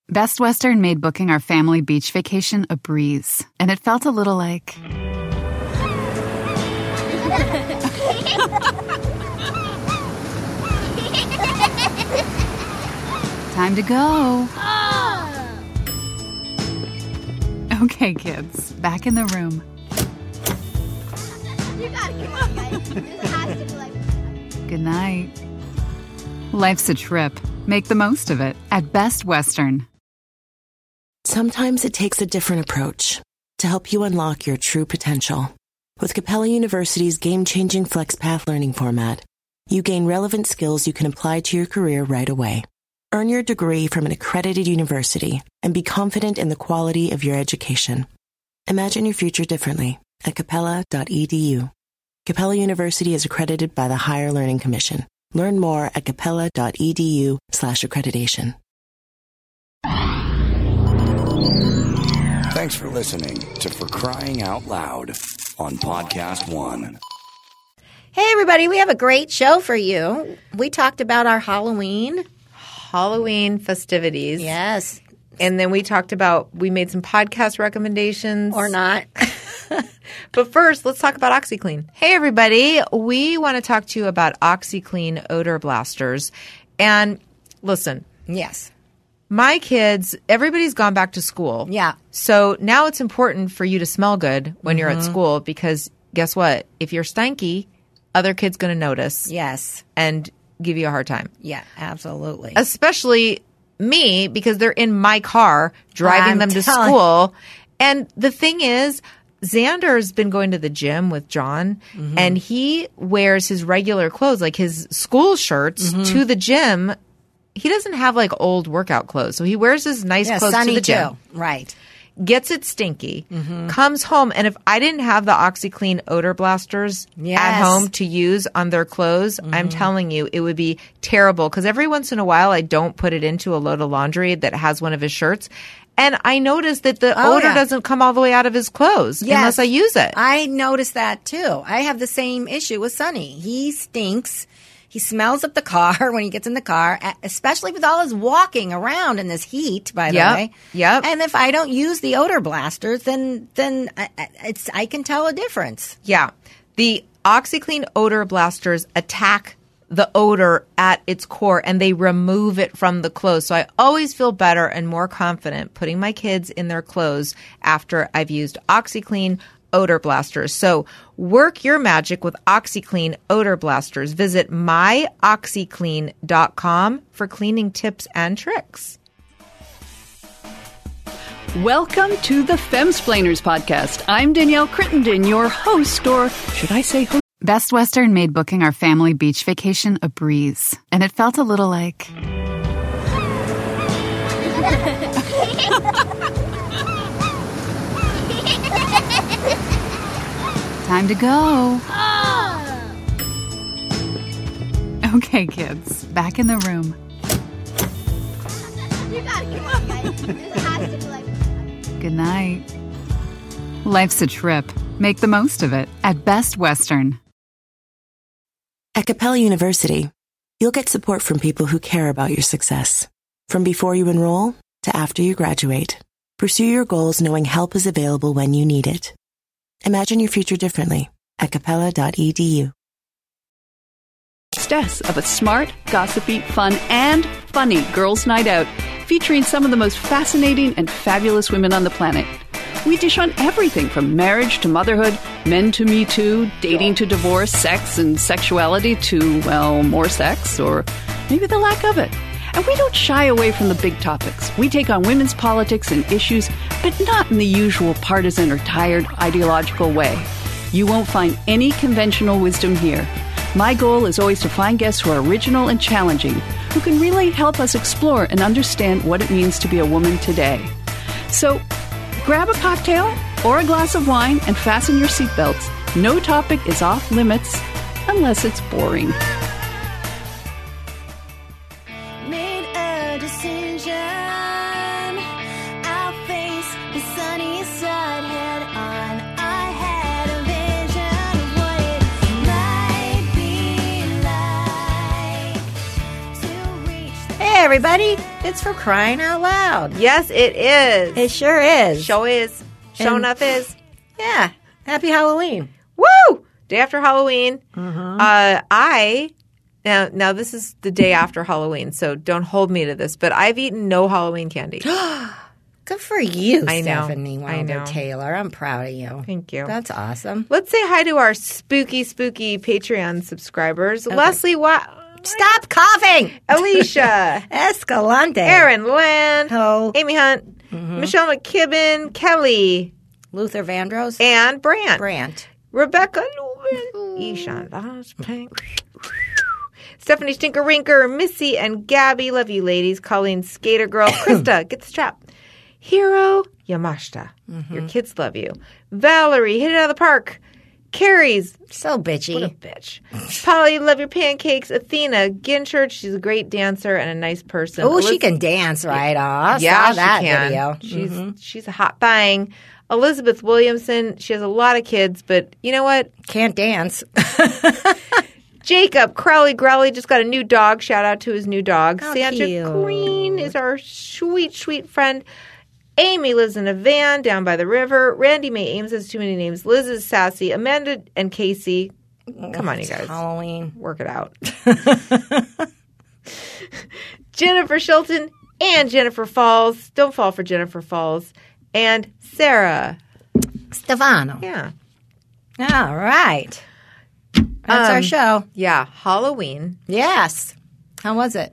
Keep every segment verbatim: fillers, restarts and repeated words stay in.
Best Western made booking our family beach vacation a breeze, and it felt a little like... Time to go. Oh. Okay, kids, back in the room. You gotta come on, guys. This has to be like... Good night. Life's a trip. Make the most of it at Best Western. Sometimes it takes a different approach to help you unlock your true potential. With Capella University's game-changing FlexPath learning format, you gain relevant skills you can apply to your career right away. Earn your degree from an accredited university and be confident in the quality of your education. Imagine your future differently at capella dot e d u. Capella University is accredited by the Higher Learning Commission. Learn more at capella dot e d u slash accreditation. Thanks for listening to For Crying Out Loud on Podcast One. Hey, everybody, we have a great show for you. We talked about our Halloween. Halloween festivities. Yes. And then we talked about, we made some podcast recommendations. Or not. But first, let's talk about OxiClean. Hey, everybody. We want to talk to you about OxiClean Odor Blasters. And listen. Yes. My kids, everybody's gone back to school. Yeah. So now it's important for you to smell good when Mm-hmm. you're at school because guess what? If you're stanky, other kids going to notice. Yes. And give you a hard time. Yeah, absolutely. Especially me because they're in my car driving I'm them to telling- school. And the thing is, Xander's been going to the gym with John Mm-hmm. and he wears his regular clothes, like his school shirts Mm-hmm. to the gym. He doesn't have like old workout clothes. So he wears his nice Yeah, clothes Sunny to the gym. too. Right. Gets it stinky, Mm-hmm. comes home, and if I didn't have the OxiClean odor blasters Yes. at home to use on their clothes, Mm-hmm. I'm telling you, it would be terrible. Because every once in a while, I don't put it into a load of laundry that has one of his shirts, and I notice that the Oh, odor yeah. doesn't come all the way out of his clothes Yes. unless I use it. I noticed that too. I have the same issue with Sonny. He stinks. He smells up the car when he gets in the car, especially with all his walking around in this heat, by the Yep. way. Yep. And if I don't use the odor blasters, then then I, it's I can tell a difference. Yeah. The OxiClean odor blasters attack the odor at its core and they remove it from the clothes. So I always feel better and more confident putting my kids in their clothes after I've used OxiClean odor blasters. So work your magic with OxiClean odor blasters. Visit my oxy clean dot com for cleaning tips and tricks. Welcome to the Femsplainers podcast. I'm Danielle Crittenden, your host, or should I say host? Best Western made booking our family beach vacation a breeze, and it felt a little like... Time to go. Oh. Okay, kids, back in the room. You gotta come on, guys. This has to be like... Good night. Life's a trip. Make the most of it at Best Western. At Capella University, you'll get support from people who care about your success. From before you enroll to after you graduate, pursue your goals knowing help is available when you need it. Imagine your future differently at capella dot e d u. Hostess of a smart, gossipy, fun, and funny girls' night out, featuring some of the most fascinating and fabulous women on the planet. We dish on everything from marriage to motherhood, men to Me Too, dating to divorce, sex and sexuality to, well, more sex, or maybe the lack of it. And we don't shy away from the big topics. We take on women's politics and issues, but not in the usual partisan or tired ideological way. You won't find any conventional wisdom here. My goal is always to find guests who are original and challenging, who can really help us explore and understand what it means to be a woman today. So, grab a cocktail or a glass of wine and fasten your seatbelts. No topic is off limits unless it's boring. Made a decision. I'll face the sunny side head on. I had a vision of what it might be like to reach the Hey, everybody. It's for crying out loud. Yes, it is. It sure is. Show is. Show And- enough is. Yeah. Happy Halloween. Woo! Day after Halloween. Mm-hmm. Uh, I now now this is the day after Halloween, so don't hold me to this. But I've eaten no Halloween candy. Good for you, I know. Stephanie I know. Wilder Taylor. I'm proud of you. Thank you. That's awesome. Let's say hi to our spooky, spooky Patreon subscribers: Leslie, Wa- Stop coughing. Alicia, Escalante. Aaron Land, Ho. Amy Hunt, Michelle McKibben, Kelly, Luther Vandross. and Brant. Brant. Rebecca Lubin, Ishan, Lost Pink, Stephanie Stinker-Rinker, Missy, and Gabby. Love you, ladies. Colleen Skater Girl, Krista, get the strap. Hero Yamashita, your kids love you. Valerie, hit it out of the park. Carrie's, So bitchy. what a bitch. Polly, love your pancakes. Athena Ginchurch, she's a great dancer and a nice person. Oh, she Eliz- can dance right off. Yeah, Saw that she can. video. She's Mhm. she's a hot thing. Elizabeth Williamson, she has a lot of kids, but you know what? Can't dance. Jacob Crowley Growley just got a new dog. Shout out to his new dog. How Sandra cute. Green is our sweet, sweet friend. Amy lives in a van down by the river. Randy May Ames has too many names. Liz is sassy. Amanda and Casey. Come on, you guys. Halloween. Work it out. Jennifer Shilton and Jennifer Falls. Don't fall for Jennifer Falls. And Sarah. Stefano. Yeah. All right. That's our Um, show. Yeah. Halloween. Yes. How was it?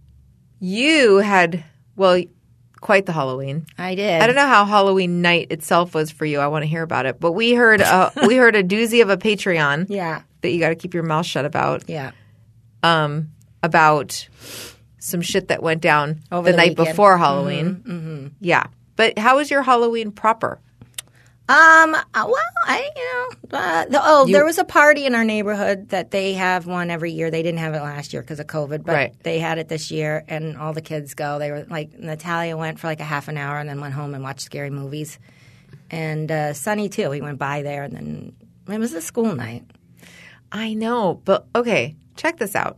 You had, well, quite the Halloween. I did. I don't know how Halloween night itself was for you. I want to hear about it. But we heard uh, we heard a doozy of a Patreon Yeah. that you got to keep your mouth shut about. Yeah. Um, about some shit that went down Over the, the night weekend. before Halloween. Mm-hmm. Yeah. But how was your Halloween proper? Um. uh, Well, I you know. Uh, the, oh, there was a party in our neighborhood that they have one every year. They didn't have it last year because of COVID, but Right. they had it this year, and all the kids go. They were like Natalia went for like a half an hour and then went home and watched scary movies, and uh, Sonny too. He went by there, and then it was a school night. I know, but okay, check this out.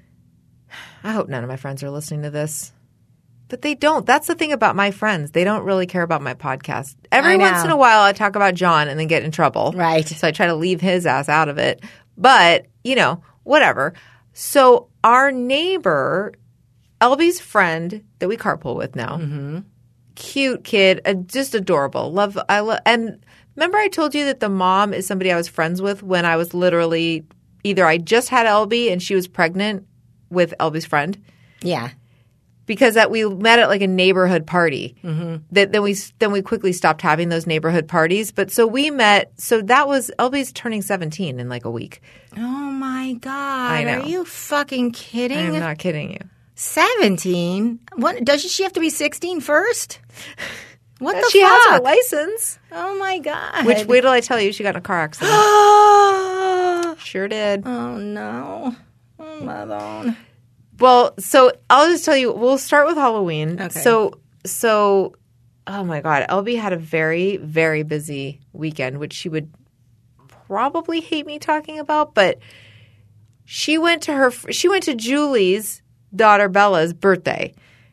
I hope none of my friends are listening to this. But they don't. That's the thing about my friends. They don't really care about my podcast. Every I know. once in a while, I talk about John and then get in trouble. Right. So I try to leave his ass out of it. But, you know, whatever. So our neighbor, Elby's friend that we carpool with now, Mm-hmm. cute kid, uh, just adorable. Love, I love, and remember I told you that the mom is somebody I was friends with when I was literally either I just had Elby and she was pregnant with Elby's friend. Yeah. Because that we met at like a neighborhood party. Mm-hmm. That then we then we quickly stopped having those neighborhood parties. But so we met. So that was Elby's turning seventeen in like a week. Oh my God! I know. Are you fucking kidding? I'm not kidding you. Seventeen? What? Doesn't she have to be sixteen first? What the she fuck? has her license. Oh my God! Which wait till I tell you, she got in a car accident. oh Sure did. no! Oh my God! Well, so I'll just tell you. We'll start with Halloween. Okay. So so, oh my God, Elby had a very very busy weekend, which she would probably hate me talking about, but she went to her. She went to Julie's daughter Bella's birthday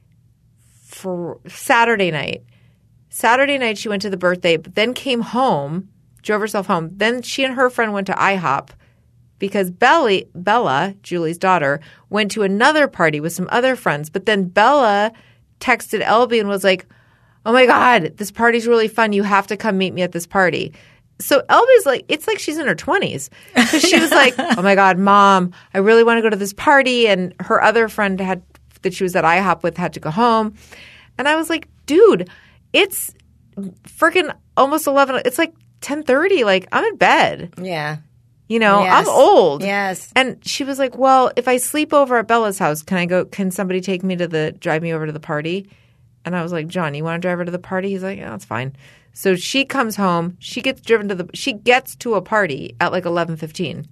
for Saturday night. Saturday night she went to the birthday, but then came home, drove herself home. Then she and her friend went to IHOP because Belly, Bella, Julie's daughter, went to another party with some other friends. But then Bella texted Elby and was like, oh my God, this party's really fun. You have to come meet me at this party. So Elby's like, it's like she's in her twenties. Because she was like, oh my God, Mom, I really want to go to this party. And her other friend had that she was at IHOP with had to go home. And I was like, dude, it's freaking almost eleven. It's like ten thirty. Like, I'm in bed. Yeah. You know, Yes. I'm old. Yes. And she was like, well, if I sleep over at Bella's house, can I go, can somebody take me to the, drive me over to the party? And I was like, John, you want to drive her to the party? He's like, yeah, that's fine. So she comes home. She gets driven to the, she gets to a party at like eleven fifteen.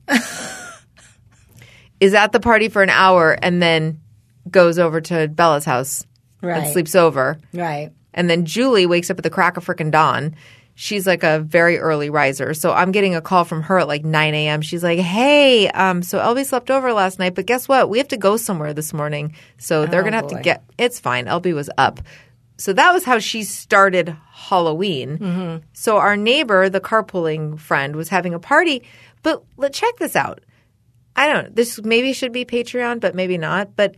Is at the party for an hour and then goes over to Bella's house Right. and sleeps over. Right. And then Julie wakes up at the crack of frickin' dawn. she's like a very early riser. So I'm getting a call from her at like nine a.m. She's like, hey, um, so Elby slept over last night, but guess what? We have to go somewhere this morning. So they're Oh, going to have boy. to get – it's fine. Elby was up. So that was how she started Halloween. Mm-hmm. So our neighbor, the carpooling friend, was having a party. But let check this out. I don't – this maybe should be Patreon, but maybe not. But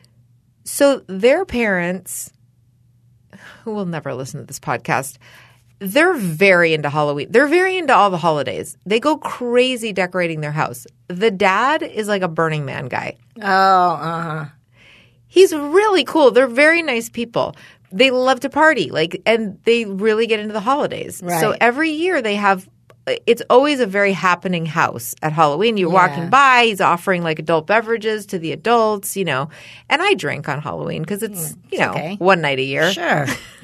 so their parents, who will never listen to this podcast – they're very into Halloween. They're very into all the holidays. They go crazy decorating their house. The dad is like a Burning Man guy. Oh, uh-huh. He's really cool. They're very nice people. They love to party, like, and they really get into the holidays. Right. So every year they have – it's always a very happening house at Halloween. You're Yeah. walking by. He's offering like adult beverages to the adults, you know. And I drink on Halloween because it's, you know, okay. one night a year. Sure.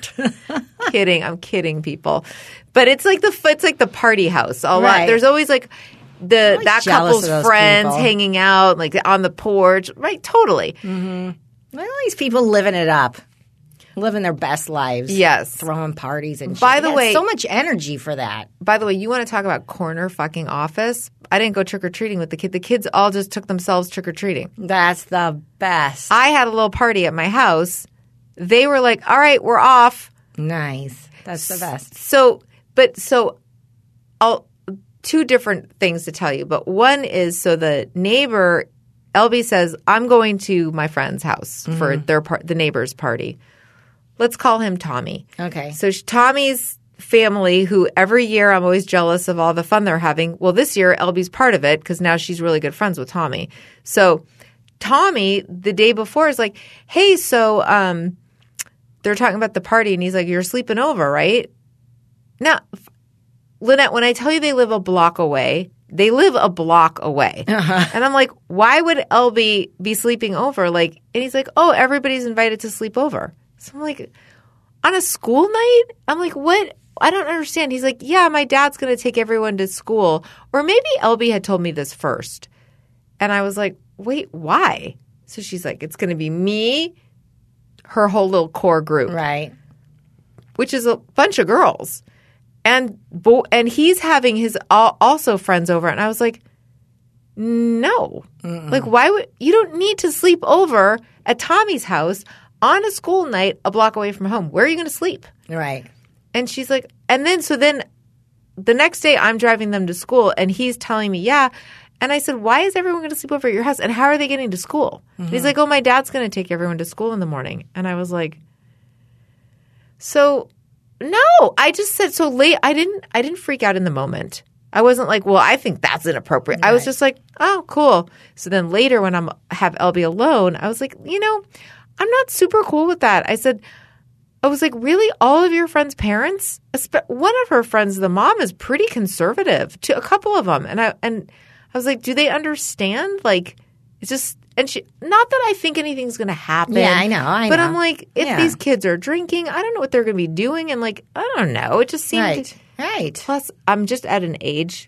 Kidding. I'm kidding, people. But it's like the it's like the party house. A lot. Right. There's always like the always that jealous couple's of those friends people. hanging out like on the porch. Right. Totally. Well, these people living it up. Living their best lives. Yes. Throwing parties and shit. By the Yeah, way- so much energy for that. By the way, you want to talk about corner fucking office? I didn't go trick or treating with the kid. The kids all just took themselves trick or treating. That's the best. I had a little party at my house. They were like, "All right, we're off." Nice. That's the best. So, but so, I'll two different things to tell you. But one is so the neighbor, Elby says, "I'm going to my friend's house for their par- the neighbor's party." Let's call him Tommy. Okay. So sh- Tommy's family, who every year I'm always jealous of all the fun they're having. Well, this year Elby's part of it because now she's really good friends with Tommy. So Tommy, the day before, is like, "Hey, so um, they're talking about the party," and he's like, "You're sleeping over, right?" Now, f- Lynette, when I tell you they live a block away, they live a block away, and I'm like, "Why would Elby be sleeping over?" Like, and he's like, "Oh, everybody's invited to sleep over." So I'm like, on a school night? I'm like, what? I don't understand. He's like, yeah, my dad's going to take everyone to school. Or maybe Elby had told me this first. And I was like, wait, why? So she's like, it's going to be me, her whole little core group, Right. which is a bunch of girls. And bo- and he's having his al- also friends over. And I was like, no. Mm-mm. Like, why would – you don't need to sleep over at Tommy's house on a school night a block away from home. Where are you going to sleep? Right. And she's like – and then so then the next day I'm driving them to school and he's telling me, yeah. And I said, why is everyone going to sleep over at your house? And how are they getting to school? Mm-hmm. And he's like, oh, my dad's going to take everyone to school in the morning. And I was like, so no. I just said so late. I didn't I didn't freak out in the moment. I wasn't like, well, I think that's inappropriate. Right. I was just like, oh, cool. So then later when I'm have Elby alone, I was like, you know, I'm not super cool with that. I said, I was like, really? All of your friends' parents? One of her friends, the mom, is pretty conservative. To a couple of them, and I and I was like, do they understand? Like, it's just and she. Not that I think anything's going to happen. Yeah, I know. I but know. I'm like, if Yeah. these kids are drinking, I don't know what they're going to be doing, and like, I don't know. It just seemed. Right. Right. Plus, I'm just at an age.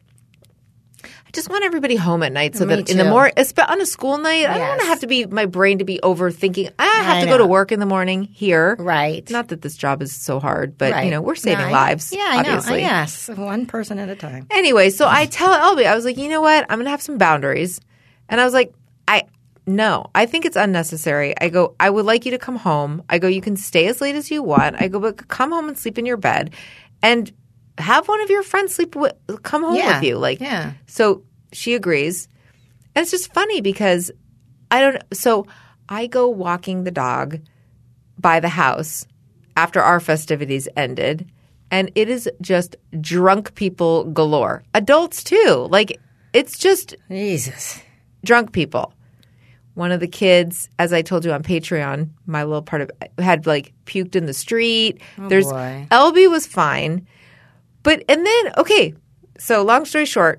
I just want everybody home at night so Me that in the too. morning, on a school night, I don't want to Yes. have to be my brain to be overthinking. I have I to go to know. work in the morning here. Right. Not that this job is so hard, but Right. you know, we're saving No, I- lives. Yeah, I obviously. know. Yes. One person at a time. Anyway, so I tell Elby, I was like, you know what? I'm going to have some boundaries. And I was like, I no, I think it's unnecessary. I go, I would like you to come home. I go, you can stay as late as you want. I go, but come home and sleep in your bed and have one of your friends sleep with, come home Yeah. with you. Like, Yeah. So she agrees. And it's just funny because I don't – so I go walking the dog by the house after our festivities ended, and it is just drunk people galore. Adults too. Like it's just Jesus. drunk people. One of the kids, as I told you on Patreon, my little part of had like puked in the street. Oh, There's boy. Elby was fine. But and then okay, so long story short,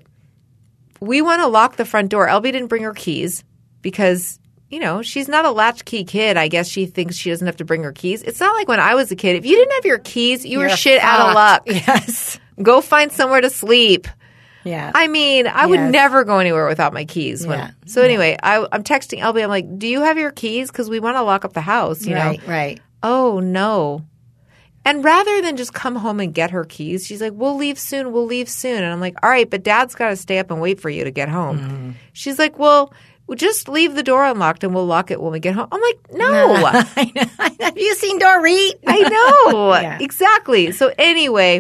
we want to lock the front door. Elby didn't bring her keys because, you know, she's not a latchkey kid. I guess she thinks she doesn't have to bring her keys. It's not like when I was a kid. If you didn't have your keys, you were You're shit out of luck. fucked. Yes. Go find somewhere to sleep. Yeah. I mean, I would Yes. never go anywhere without my keys. When, Yeah. So anyway, I, I'm texting Elby. I'm like, do you have your keys? Because we want to lock up the house, you right, know? right. Oh, no. And rather than just come home and get her keys, she's like, we'll leave soon, we'll leave soon. And I'm like, all right, but Dad's got to stay up and wait for you to get home. Mm. She's like, well, we'll just leave the door unlocked and we'll lock it when we get home. I'm like, no. I know. Have you seen Dorit? I know. Yeah. Exactly. So anyway,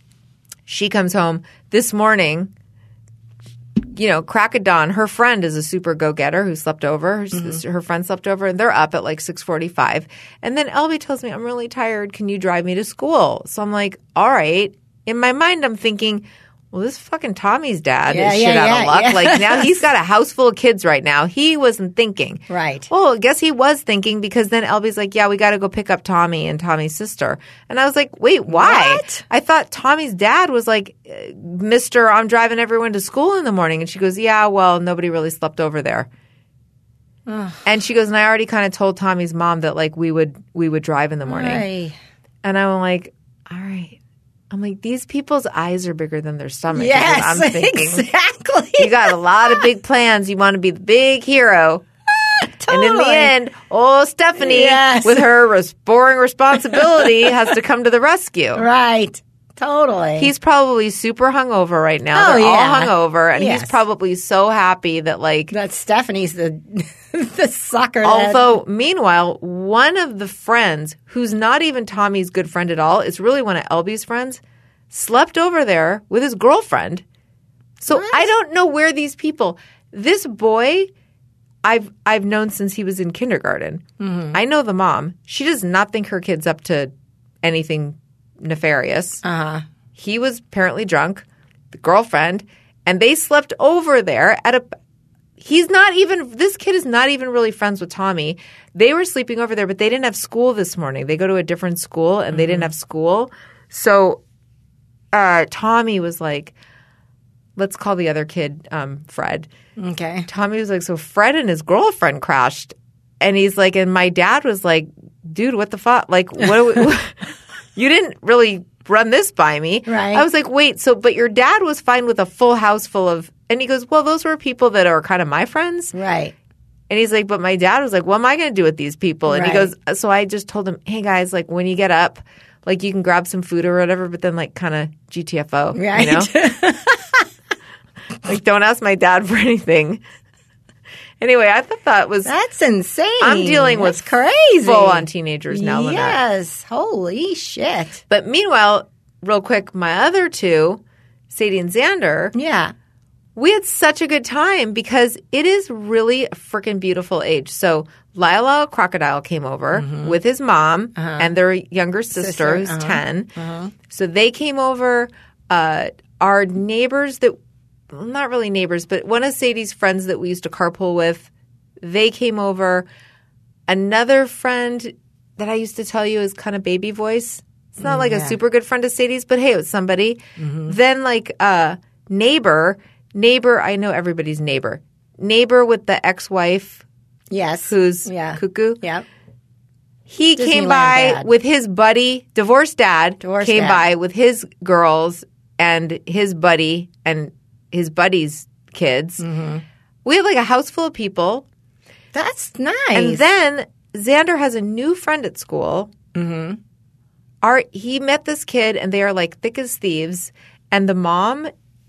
she comes home this morning. You know, crack of dawn, her friend is a super go-getter who slept over. Her, mm-hmm. her friend slept over, and they're up at like six forty-five. And then Elby tells me, I'm really tired. Can you drive me to school? So I'm like, all right. In my mind, I'm thinking, well, this fucking Tommy's dad yeah, is yeah, shit out yeah, of luck. yeah. Like now he's got a house full of kids right now. He wasn't thinking. Right. Well, I guess he was thinking because then Elby's like, yeah, we got to go pick up Tommy and Tommy's sister. And I was like, wait, why? What? I thought Tommy's dad was like, Mister I'm driving everyone to school in the morning. And she goes, yeah, well, nobody really slept over there. Ugh. And she goes, and I already kind of told Tommy's mom that like we would we would drive in the morning. Right. And I'm like, all right. I'm like, these people's eyes are bigger than their stomach. Yes, I'm thinking, exactly. You got a lot of big plans. You want to be the big hero. Totally. And in the end, oh, Stephanie, Yes. with her res- boring responsibility, has to come to the rescue. Right. Totally. He's probably super hungover right now. Oh, They're yeah. all hungover. And Yes. he's probably so happy that, like, that Stephanie's the the sucker. that- although, meanwhile, one of the friends, who's not even Tommy's good friend at all, is really one of Elby's friends, slept over there with his girlfriend. So What? I don't know where these people – this boy, I've I've known since he was in kindergarten. Mm-hmm. I know the mom. She does not think her kid's up to anything nefarious. Uh-huh. He was apparently drunk, the girlfriend, and they slept over there at a – he's not even – this kid is not even really friends with Tommy. They were sleeping over there, but they didn't have school this morning. They go to a different school, and mm-hmm. they didn't have school. So uh, Tommy was like – let's call the other kid um, Fred. Okay. Tommy was like, so Fred and his girlfriend crashed. And he's like, and my dad was like, dude, what the fuck? Like, what, do we, what you didn't really run this by me. Right. I was like, wait, so, but your dad was fine with a full house full of, and he goes, well, those were people that are kind of my friends. Right. And he's like, but my dad was like, what am I going to do with these people? And Right. he goes, so I just told him, hey guys, like when you get up, like you can grab some food or whatever, but then like kind of G T F O, Right. you know? Like, don't ask my dad for anything. Anyway, I thought that was That's insane. I'm dealing That's with crazy. full-on teenagers now, Lynette. Yes. Holy shit. But meanwhile, real quick, my other two, Sadie and Xander, Yeah. we had such a good time because it is really a freaking beautiful age. So Lila Crocodile came over with his mom and their younger sister, Sister, who's uh-huh. ten. So they came over. Uh, our neighbors that well, not really neighbors, but one of Sadie's friends that we used to carpool with, they came over. Another friend that I used to tell you is kind of baby voice. It's not like a Yeah. super good friend of Sadie's, but hey, it was somebody. Then like uh, neighbor, neighbor, I know everybody's neighbor. Neighbor with the ex-wife Yes. who's yeah. cuckoo. Yep. He came Disneyland by dad. with his buddy, divorced dad, Divorced came dad. by with his girls and his buddy and his buddy's kids. Mm-hmm. We had like a house full of people. That's nice. And then Xander has a new friend at school. Mm-hmm. Our, he met this kid and they are like thick as thieves. And the mom,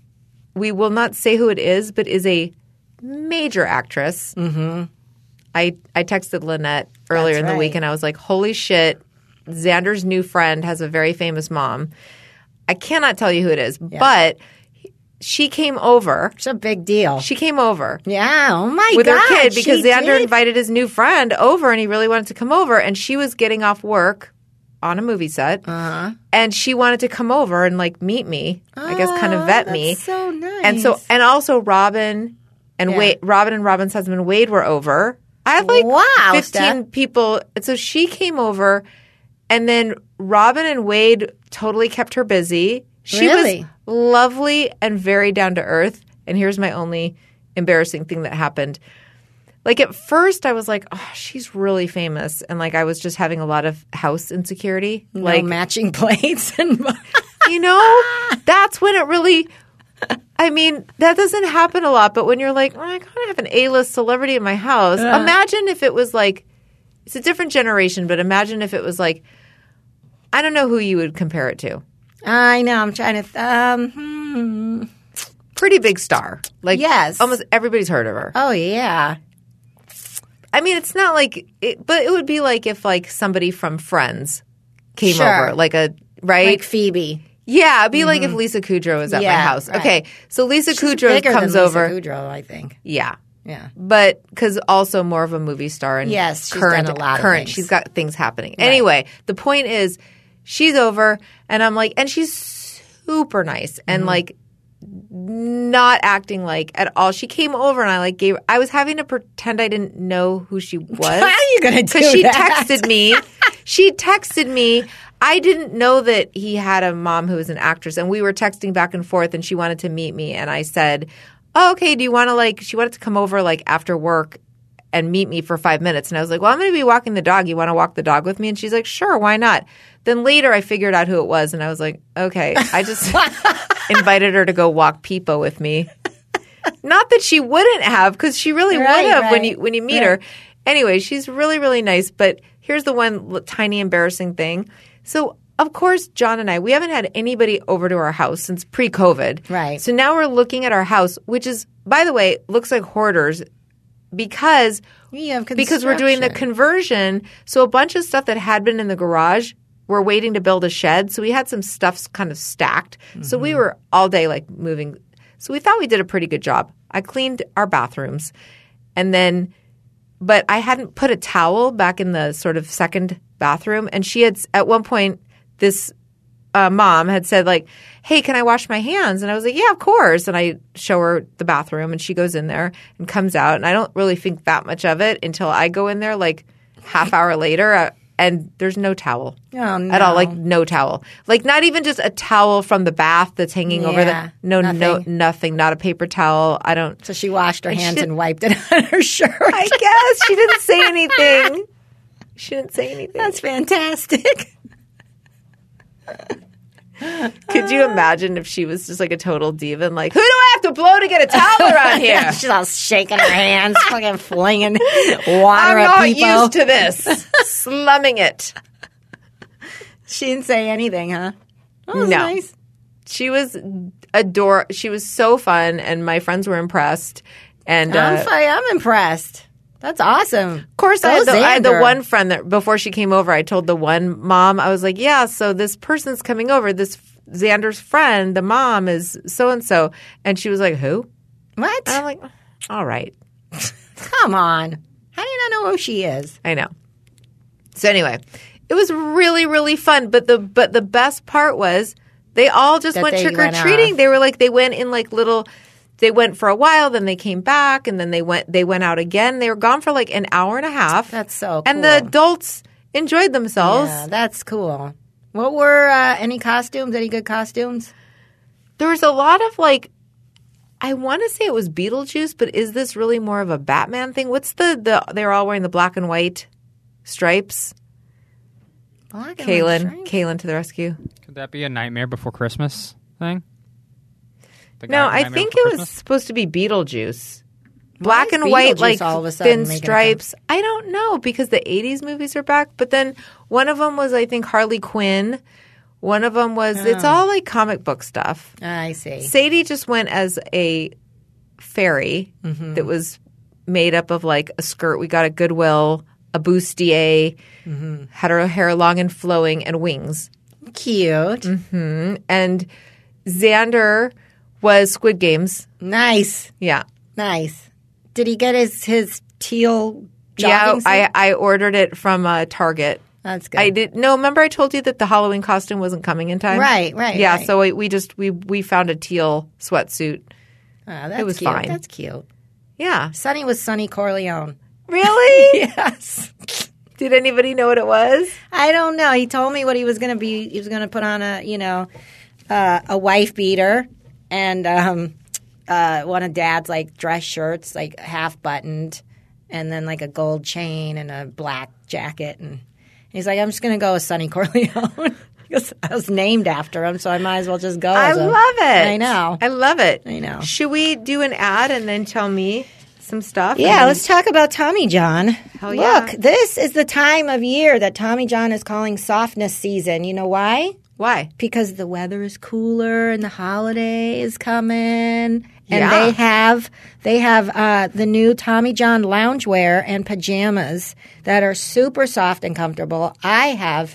we will not say who it is, but is a major actress. Mm-hmm. I, I texted Lynette earlier That's in the right. week and I was like, holy shit, Xander's new friend has a very famous mom. I cannot tell you who it is, but she came over. It's a big deal. She came over yeah. Oh my with God. her kid because she Xander did? invited his new friend over and he really wanted to come over and she was getting off work on a movie set Uh-huh. and she wanted to come over and like meet me, I guess kind of Oh, vet that's me. so nice. And so and also Robin and Yeah. Wade, Robin and Robin's husband Wade were over. I had like Wow, fifteen Steph. people. And so she came over and then Robin and Wade totally kept her busy. She Really? was lovely and very down to earth. And here's my only embarrassing thing that happened. Like at first I was like, oh, she's really famous. And like I was just having a lot of house insecurity. No like, matching plates and you know, that's when it really – I mean, that doesn't happen a lot. But when you're like, oh, I kind of have an A-list celebrity in my house. Imagine if it was like – it's a different generation, but imagine if it was like I don't know who you would compare it to. I know. I'm trying to. Th- um, hmm. Pretty big star. Like Yes. almost everybody's heard of her. Oh yeah. I mean, it's not like, it, but it would be like if like somebody from Friends came Sure. over, like a right. Like Phoebe. Yeah, it'd be like if Lisa Kudrow was at Yeah, my house. right. Okay, so Lisa She's Kudrow bigger comes than over. Lisa Kudrow, I think. Yeah, Yeah. but because also more of a movie star and Yes, she's current, done a lot of current. things. She's got things happening. Anyway, the point is, she's over, and I'm like, and she's super nice Mm-hmm. and like not acting like at all. She came over, and I like gave. I was having to pretend I didn't know who she was. How are you going to do Because she that? texted me. She texted me. I didn't know that he had a mom who was an actress, and we were texting back and forth, and she wanted to meet me, and I said, oh, okay, do you want to like – she wanted to come over like after work and meet me for five minutes. And I was like, well, I'm going to be walking the dog. You want to walk the dog with me? And she's like, sure, why not? Then later I figured out who it was, and I was like, okay. I just invited her to go walk Peepo with me. Not that she wouldn't have, because she really Right, would have when right. you when you meet Right. her. Anyway, she's really, really nice. But here's the one l- tiny embarrassing thing. So, of course, John and I, we haven't had anybody over to our house since pre-COVID. Right. So now we're looking at our house, which is, by the way, looks like hoarders because You have because we're doing the construction. conversion. So a bunch of stuff that had been in the garage, we're waiting to build a shed. So we had some stuff kind of stacked. So we were all day like moving. So we thought we did a pretty good job. I cleaned our bathrooms, and then – but I hadn't put a towel back in the sort of second bathroom. And she had – at one point, this uh, mom had said like, hey, can I wash my hands? And I was like, yeah, of course. And I show her the bathroom, and she goes in there and comes out. And I don't really think that much of it until I go in there like half hour later, uh, and there's no towel Oh, no. at all. Like no towel. Like not even just a towel from the bath that's hanging over Yeah, the – no, no, nothing. nothing. Not a paper towel. I don't – So she washed her And hands she- and wiped it on her shirt. I guess she didn't say anything. She didn't say anything. That's fantastic. Could you imagine if she was just like a total diva and like, who do I have to blow to get a towel around here? She's all shaking her hands, fucking flinging water I'm at not people. used to this. Slumming it. She didn't say anything, huh? Oh, that was No. nice. She was adore. She was so fun, and my friends were impressed. And I'm, uh, fi- I'm impressed. That's awesome. Of course, I had, Go the, I had the Xander. one friend that before she came over, I told the one mom, I was like, yeah, so this person's coming over. This Xander's friend, the mom is so and so. And she was like, who? What? And I'm like, all right. Come on. How do you not know who she is? I know. So anyway, it was really, really fun. But the but the best part was they all just That went they trick or went treating. off. They were like they went in like little. They went for a while, then they came back, and then they went. They went out again. They were gone for like an hour and a half. That's so And the cool. adults enjoyed themselves. Yeah, that's cool. What were uh, any costumes? Any good costumes? There was a lot of like. I want to say it was Beetlejuice, but is this really more of a Batman thing? What's the the? They're all wearing the black and white stripes. Black and white Kaylin, stripes? Kaylin to the rescue. Could that be a Nightmare Before Christmas thing? The No, guy- I Nightmare think Before it was Christmas? supposed to be Beetlejuice. Black is and white, Beetlejuice like all of a sudden thin making a stripes. I don't know because the eighties movies are back. But then one of them was, I think, Harley Quinn. One of them was, it's all like comic book stuff. I see. Sadie just went as a fairy Mm-hmm. that was made up of like a skirt. We got a Goodwill, a bustier, Mm-hmm. had her hair long and flowing, and wings. Cute. Mm-hmm. And Xander was Squid Games. Nice. Yeah. Nice. Did he get his, his teal Yeah, jogging suit? I, I ordered it from uh, Target. That's good. I did no. Remember, I told you that the Halloween costume wasn't coming in time. Right, right, Yeah, right. so we, we just we we found a teal sweatsuit. Oh, that's it was cute. fine. That's cute. Yeah, Sonny was Sonny Corleone. really? Yes. Did anybody know what it was? I don't know. He told me what he was going to be. He was going to put on a, you know, uh, a wife beater and um, uh, one of Dad's like dress shirts, like half buttoned, and then like a gold chain and a black jacket. And he's like, I'm just going to go with Sonny Corleone. Because I was named after him, so I might as well just go. I as a- love it. I know. I love it. I know. Should we do an ad and then tell me? some stuff? Yeah, And then- let's talk about Tommy John. Hell yeah. Look, this is the time of year that Tommy John is calling softness season. You know why? Why? Because the weather is cooler and the holiday is coming. And Yeah. they have they have uh, the new Tommy John loungewear and pajamas that are super soft and comfortable. I have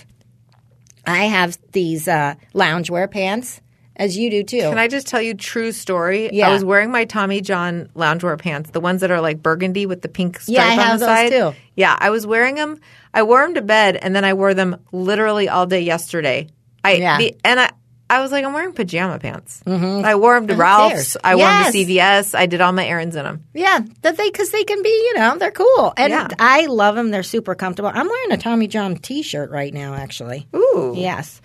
I have these uh, loungewear pants, as you do too. Can I just tell you true story? Yeah. I was wearing my Tommy John loungewear pants, the ones that are like burgundy with the pink stripe Yeah, I on have the those side. too. Yeah, I was wearing them. I wore them to bed, and then I wore them literally all day yesterday. I Yeah. the, and I. I was like, I'm wearing pajama pants. Mm-hmm. I wore them to Who Ralph's. cares? I wore them to Yes. C V S. I did all my errands in them. Yeah, that they because they can be, you know, they're cool, and Yeah. I love them. They're super comfortable. I'm wearing a Tommy John T-shirt right now, actually. Ooh. Yes.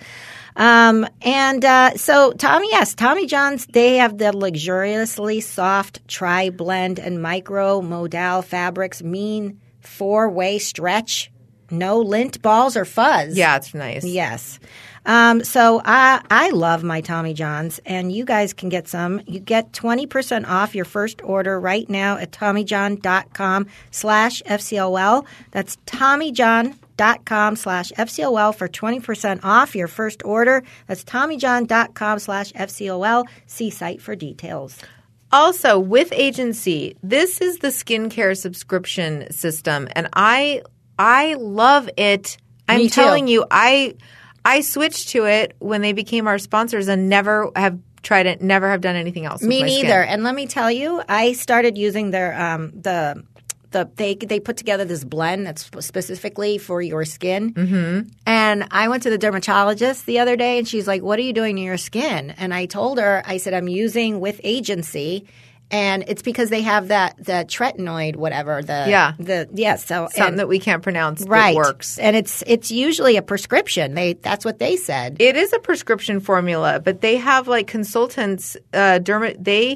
Um, and uh, so Tommy, yes, Tommy John's. They have the luxuriously soft tri blend and micro modal fabrics, mean four way stretch, no lint balls or fuzz. Yeah, it's nice. Yes. Um, so I I love my Tommy Johns, and you guys can get some. You get twenty percent off your first order right now at TommyJohn.com slash FCOL. That's TommyJohn.com slash FCOL for twenty percent off your first order. That's TommyJohn.com slash FCOL. See site for details. Also, with Agency, this is the skincare subscription system, and I I love it. I'm Me too. telling you, I I switched to it when they became our sponsors and never have tried it, never have done anything else. with Me my skin. neither. And let me tell you, I started using their um, the the they they put together this blend that's specifically for your skin. Mm-hmm. And I went to the dermatologist the other day, and she's like, "What are you doing to your skin?" And I told her, I said, "I'm using with Agency." And it's because they have that the tretinoid, whatever the Yeah. the yeah so Something and- that we can't pronounce right that works. and it's it's usually a prescription. They that's what they said. It is a prescription formula, but they have like consultants. Uh, derma- they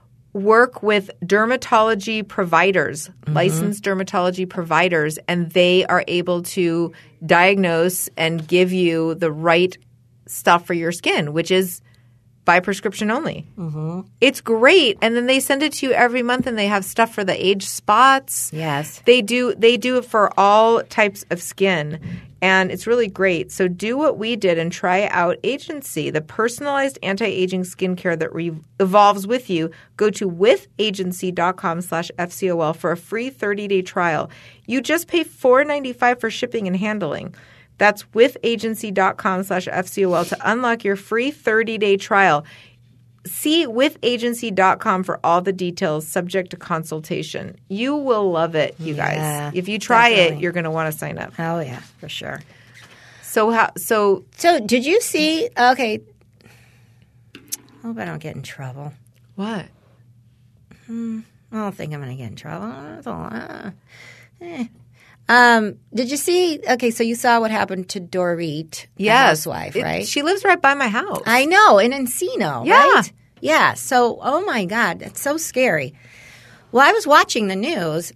work with dermatology providers, Mm-hmm. licensed dermatology providers, and they are able to diagnose and give you the right stuff for your skin, which is by prescription only. Mm-hmm. It's great, and then they send it to you every month, and they have stuff for the age spots. Yes. They do they do it for all types of skin, and it's really great. So do what we did and try out Agency, the personalized anti-aging skincare that re- evolves with you. Go to withagency.com slash FCOL for a free thirty-day trial. You just pay four dollars and ninety-five cents for shipping and handling. That's withagency.com slash FCOL to unlock your free thirty-day trial. See withagency dot com for all the details, subject to consultation. You will love it, you Yeah, guys. If you try it, definitely. you're going to want to sign up. Oh yeah, for sure. So how? So So did you see? Okay, hope I don't get in trouble. what? I don't think I'm going to get in trouble. That's all. Uh, eh. Um, did you see? Okay, so you saw what happened to Dorit, the Yes, housewife, It- right? She lives right by my house. I know, in Encino, Yeah. right? Yeah. So, oh my God, that's so scary. Well, I was watching the news.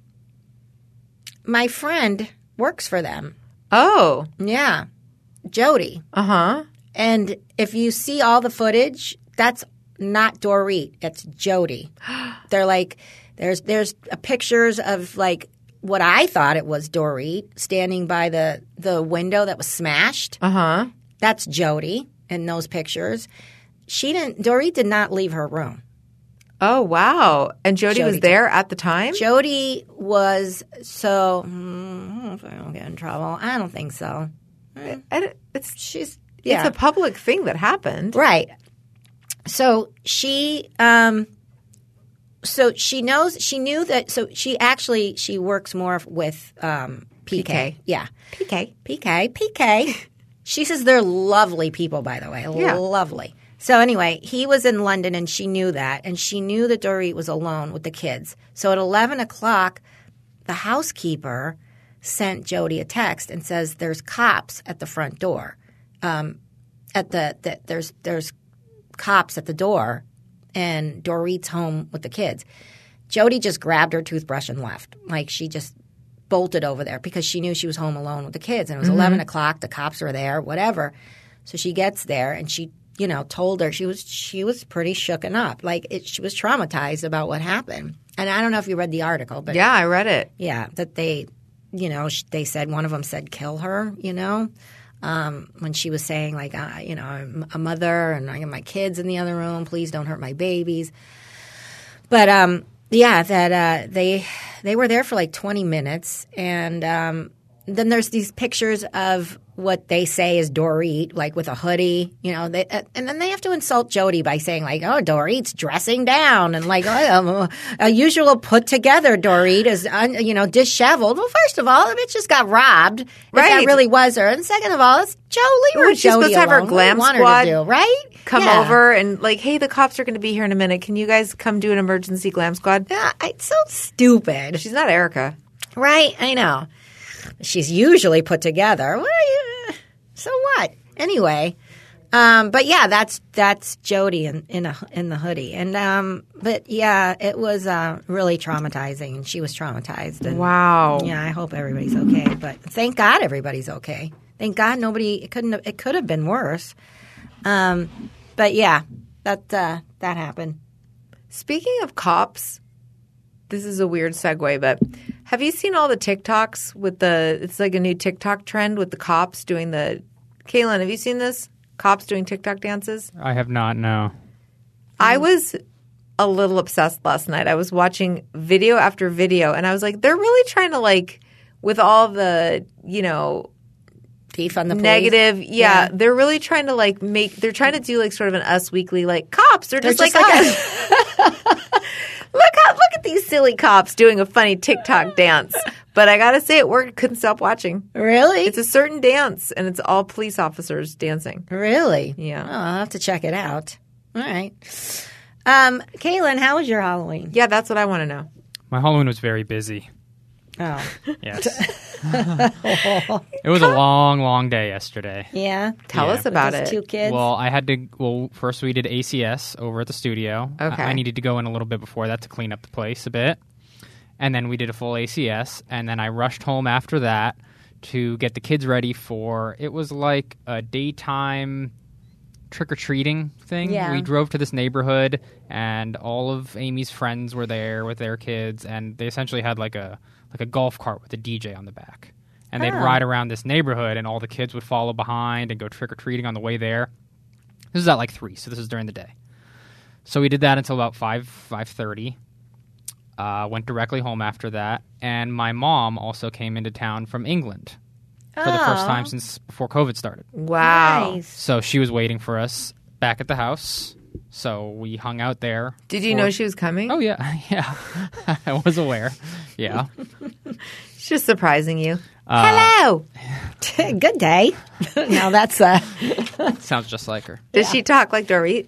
My friend works for them. oh, Yeah, Jody. uh huh. And if you see all the footage, that's not Dorit. It's Jody. They're like, there's there's uh, pictures of like what I thought it was Dorit standing by the the window that was smashed. Uh huh. That's Jody in those pictures. She didn't. Dorit did not leave her room. Oh wow! And Jody, Jody was there at the time. Jody was so. Hmm, I don't know if I don't get in trouble. I don't think so. And it's She's yeah. it's a public thing that happened. Right. So she um so she knows she knew that so she actually she works more with um P K. P K. Yeah. P K. P K. P K. She says they're lovely people, by the way. Yeah. Lovely. So anyway, he was in London and she knew that, and she knew that Dorit was alone with the kids. So at eleven o'clock, the housekeeper sent Jody a text and says there's cops at the front door. Um, at the, the there's there's cops at the door, and Dorit's home with the kids. Jody just grabbed her toothbrush and left. Like she just bolted over there because she knew she was home alone with the kids. And it was Mm-hmm. eleven o'clock. The cops were there, whatever. So she gets there and she you know, told her she was she was pretty shooken up. Like it, she was traumatized about what happened. And I don't know if you read the article, but Yeah, I read it. yeah, that they, you know, sh- they said one of them said kill her. You know, um, when she was saying like, uh, you know, I'm a mother and I got my kids in the other room. Please don't hurt my babies. But um, yeah, that uh, they they were there for like twenty minutes, and um, then there's these pictures of what they say is Dorit, like with a hoodie, you know, they, uh, and then they have to insult Jody by saying like, oh, Dorit's dressing down, and like, oh, um, a usual put together Dorit is, un, you know, disheveled. Well, first of all, the bitch just got robbed. If Right. that really was her. And second of all, it's Joe Leave her She's supposed Jody to have her alone. glam What do you squad want her to do, right? Come Yeah. over and like, hey, the cops are going to be here in a minute. Can you guys come do an emergency glam squad? Yeah, it's so stupid. She's not Erica. Right, I know. She's usually put together. What are you? So what? Anyway, um, but yeah, that's that's Jody in in, a, in the hoodie, and um, but yeah, it was uh, really traumatizing, and she was traumatized. And, Wow. Yeah, I hope everybody's okay, but thank God everybody's okay. Thank God nobody. It couldn't. Have, it could have been worse. Um, but yeah, that uh, that happened. Speaking of cops, this is a weird segue, but have you seen all the TikToks with the – it's like a new TikTok trend with the cops doing the – Kaylin, have you seen this? Cops doing TikTok dances? I have not, no. I was a little obsessed last night. I was watching video after video, and I was like, they're really trying to like – with all the, you know – Defund the police. negative, yeah, Yeah. they're really trying to like make – they're trying to do like sort of an Us Weekly like cops. They're just They're like, just like us. Look how look at these silly cops doing a funny TikTok dance. But I gotta say, it worked. Couldn't stop watching. Really? It's a certain dance, and it's all police officers dancing. Really? Yeah. Oh, I'll have to check it out. All right. Um, Kaylin, how was your Halloween? Yeah, that's what I want to know. My Halloween was very busy. Oh, Yes. It was a long, long day yesterday. yeah. Tell Yeah. us about Just it. two kids. Well, I had to. Well, first we did A C S over at the studio. Okay. I, I needed to go in a little bit before that to clean up the place a bit, and then we did a full A C S, and then I rushed home after that to get the kids ready for. It was like a daytime trick or treating thing. Yeah. We drove to this neighborhood, and all of Amy's friends were there with their kids, and they essentially had like a like a golf cart with a D J on the back. And they'd Oh. ride around this neighborhood, and all the kids would follow behind and go trick-or-treating on the way there. This is at like three, so this is during the day. So we did that until about five, five thirty. Uh, went directly home after that. And my mom also came into town from England for the first Oh. time since before COVID started. Wow. Nice. So she was waiting for us back at the house. So we hung out there. Did you for- know she was coming? Oh, yeah. Yeah. I was aware. Yeah. She's just surprising you. Uh, Hello. Good day. Now that's uh, Sounds just like her. Does she talk like Dorit?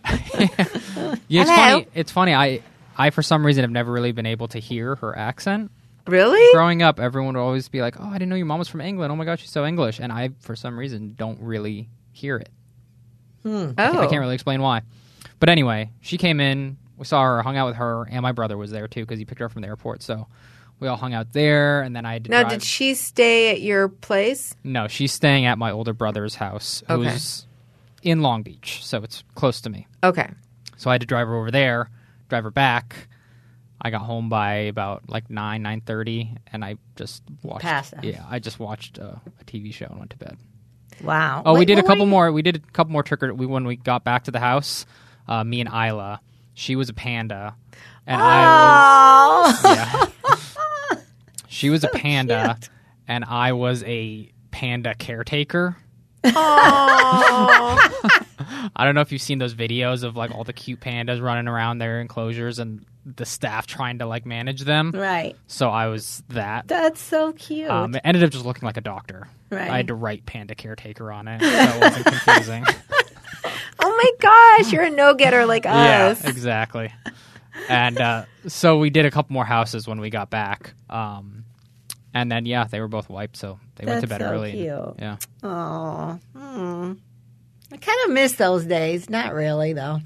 Yeah, it's Hello? funny. It's funny. I, I, for some reason, have never really been able to hear her accent. Really? Growing up, everyone would always be like, "Oh, I didn't know your mom was from England. Oh my God, she's so English." And I, for some reason, don't really hear it. Oh. I can't really explain why. But anyway, she came in. We saw her, hung out with her, and my brother was there too because he picked her up from the airport. So we all hung out there, and then I had to Now, drive. did she stay at your place? No, she's staying at my older brother's house, Okay. who's in Long Beach, so it's close to me. Okay. So I had to drive her over there, drive her back. I got home by about like nine, nine thirty, and I just watched. Passed out. Yeah, I just watched uh, a T V show and went to bed. wow. Oh, we Wait, did a what couple were more. We did a couple more trick or we when we got back to the house. Uh, me and Isla, she was a panda, and I was yeah. She was a panda, and I was a panda caretaker. I don't know if you've seen those videos of like all the cute pandas running around their enclosures and the staff trying to like manage them. you- Right. So I was that. That's so cute. Um, it ended up just looking like a doctor. Right. I had to write panda caretaker on it, so it wasn't confusing. Oh my gosh, you're a no-getter like us. Yeah, exactly. And uh, so we did a couple more houses when we got back. Um, and then, yeah, they were both wiped, so they went to That's bed so early. cute. Yeah. Oh, hmm. I kind of miss those days. Not really, though.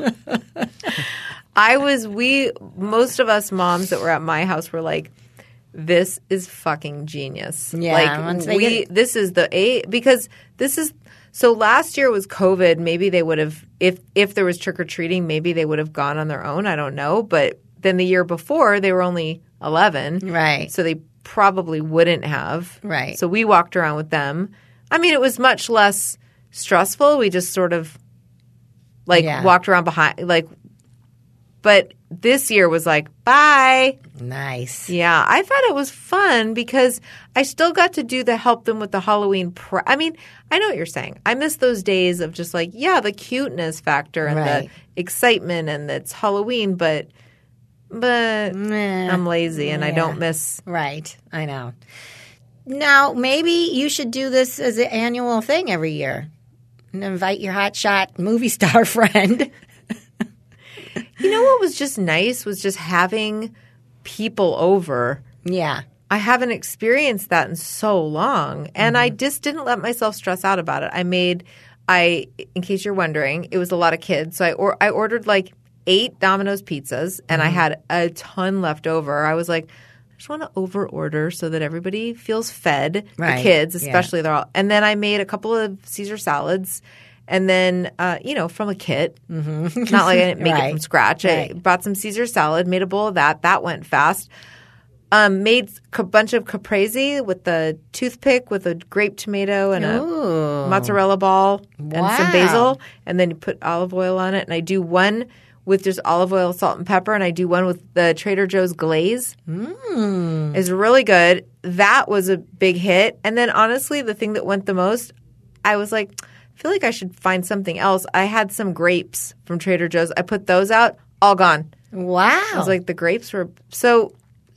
I was, we, most of us moms that were at my house were like, this is fucking genius. Yeah, like once they we, get- this is the a because this is so. Last year was COVID. Maybe they would have if if there was trick or treating. Maybe they would have gone on their own. I don't know. But then the year before they were only eleven, Right. So they probably wouldn't have. Right. So we walked around with them. I mean, it was much less stressful. We just sort of like Yeah. walked around behind like. But this year was like, bye. Nice. Yeah, I thought it was fun because I still got to do the help them with the Halloween pre- I mean, I know what you're saying. I miss those days of just like, yeah, the cuteness factor and Right. the excitement and it's Halloween, but but Meh. I'm lazy and I Yeah. don't miss. Right. I know. Now, maybe you should do this as an annual thing every year and invite your hotshot movie star friend. You know what was just nice was just having people over. Yeah. I haven't experienced that in so long, and I just didn't let myself stress out about it. I made, I, in case you're wondering, it was a lot of kids, so I or, I ordered like eight Domino's pizzas, and I had a ton left over. I was like, I just want to over order so that everybody feels fed. Right. The kids, Yeah. especially, they're all. And then I made a couple of Caesar salads. And then, uh, you know, from a kit. Mm-hmm. Not like I didn't make it Right. from scratch. I Right. bought some Caesar salad, made a bowl of that. That went fast. Um, made a bunch of caprese with the toothpick with a grape tomato and a Ooh. mozzarella ball and Wow. some basil. And then you put olive oil on it. And I do one with just olive oil, salt, and pepper. And I do one with the Trader Joe's glaze. Mm. It's really good. That was a big hit. And then honestly, the thing that went the most, I was like – I feel like I should find something else. I had some grapes from Trader Joe's. I put those out, all gone. Wow. I was like, the grapes were so,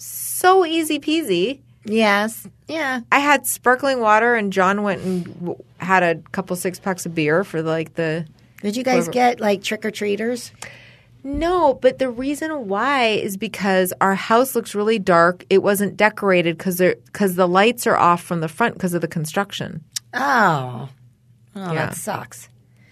so easy peasy. yes. Yeah. I had sparkling water, and John went and w- had a couple six packs of beer for like the. Did you guys Whoever- get like trick or treaters? No, but the reason why is because our house looks really dark. It wasn't decorated because because the lights are off from the front because of the construction. Oh. Oh, Yeah. that sucks.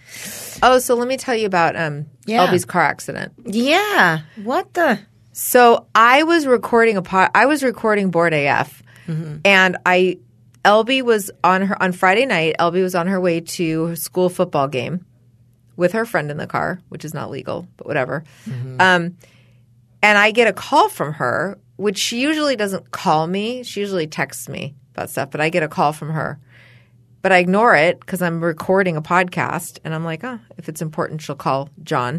Oh, so let me tell you about um, Yeah. Elby's car accident. Yeah. What the? So I was recording a pod, I was recording Bored A F, and I Elby was on her on Friday night. Elby was on her way to her school football game with her friend in the car, which is not legal, but whatever. Um, and I get a call from her, which she usually doesn't call me. She usually texts me about stuff, but I get a call from her. But I ignore it because I'm recording a podcast, and I'm like, oh, if it's important, she'll call John.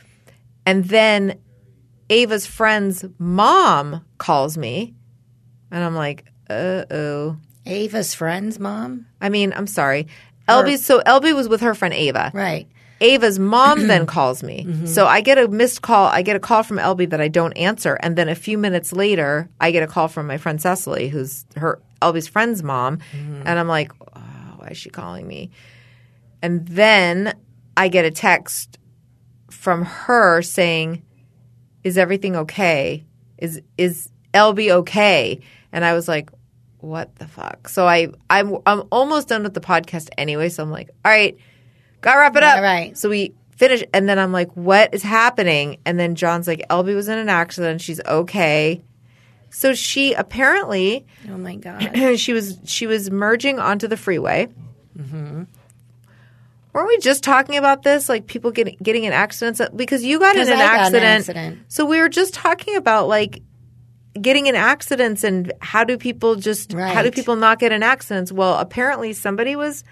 And then Ava's friend's mom calls me, and I'm like, uh-oh. Ava's friend's mom? I mean, I'm sorry. Elby, so Elby was with her friend Ava. Right. Ava's mom then calls me. So I get a missed call. I get a call from Elby that I don't answer. And then a few minutes later, I get a call from my friend Cecily, who's her Elby's friend's mom. And I'm like, oh, why is she calling me? And then I get a text from her saying, is everything okay? Is is Elby okay? And I was like, what the fuck? So I, I'm, I'm almost done with the podcast anyway. So I'm like, all right, gotta wrap it up. All right. So we finish. And then I'm like, what is happening? And then John's like, Elby was in an accident. She's okay. So she apparently, Oh, my God. she was she was merging onto the freeway. Mm-hmm. Weren't we just talking about this? Like people getting getting in accidents? Because you got in 'Cause an I got in an accident. accident. So we were just talking about like getting in accidents and how do people just how do Right. people not get in accidents? Well, apparently somebody was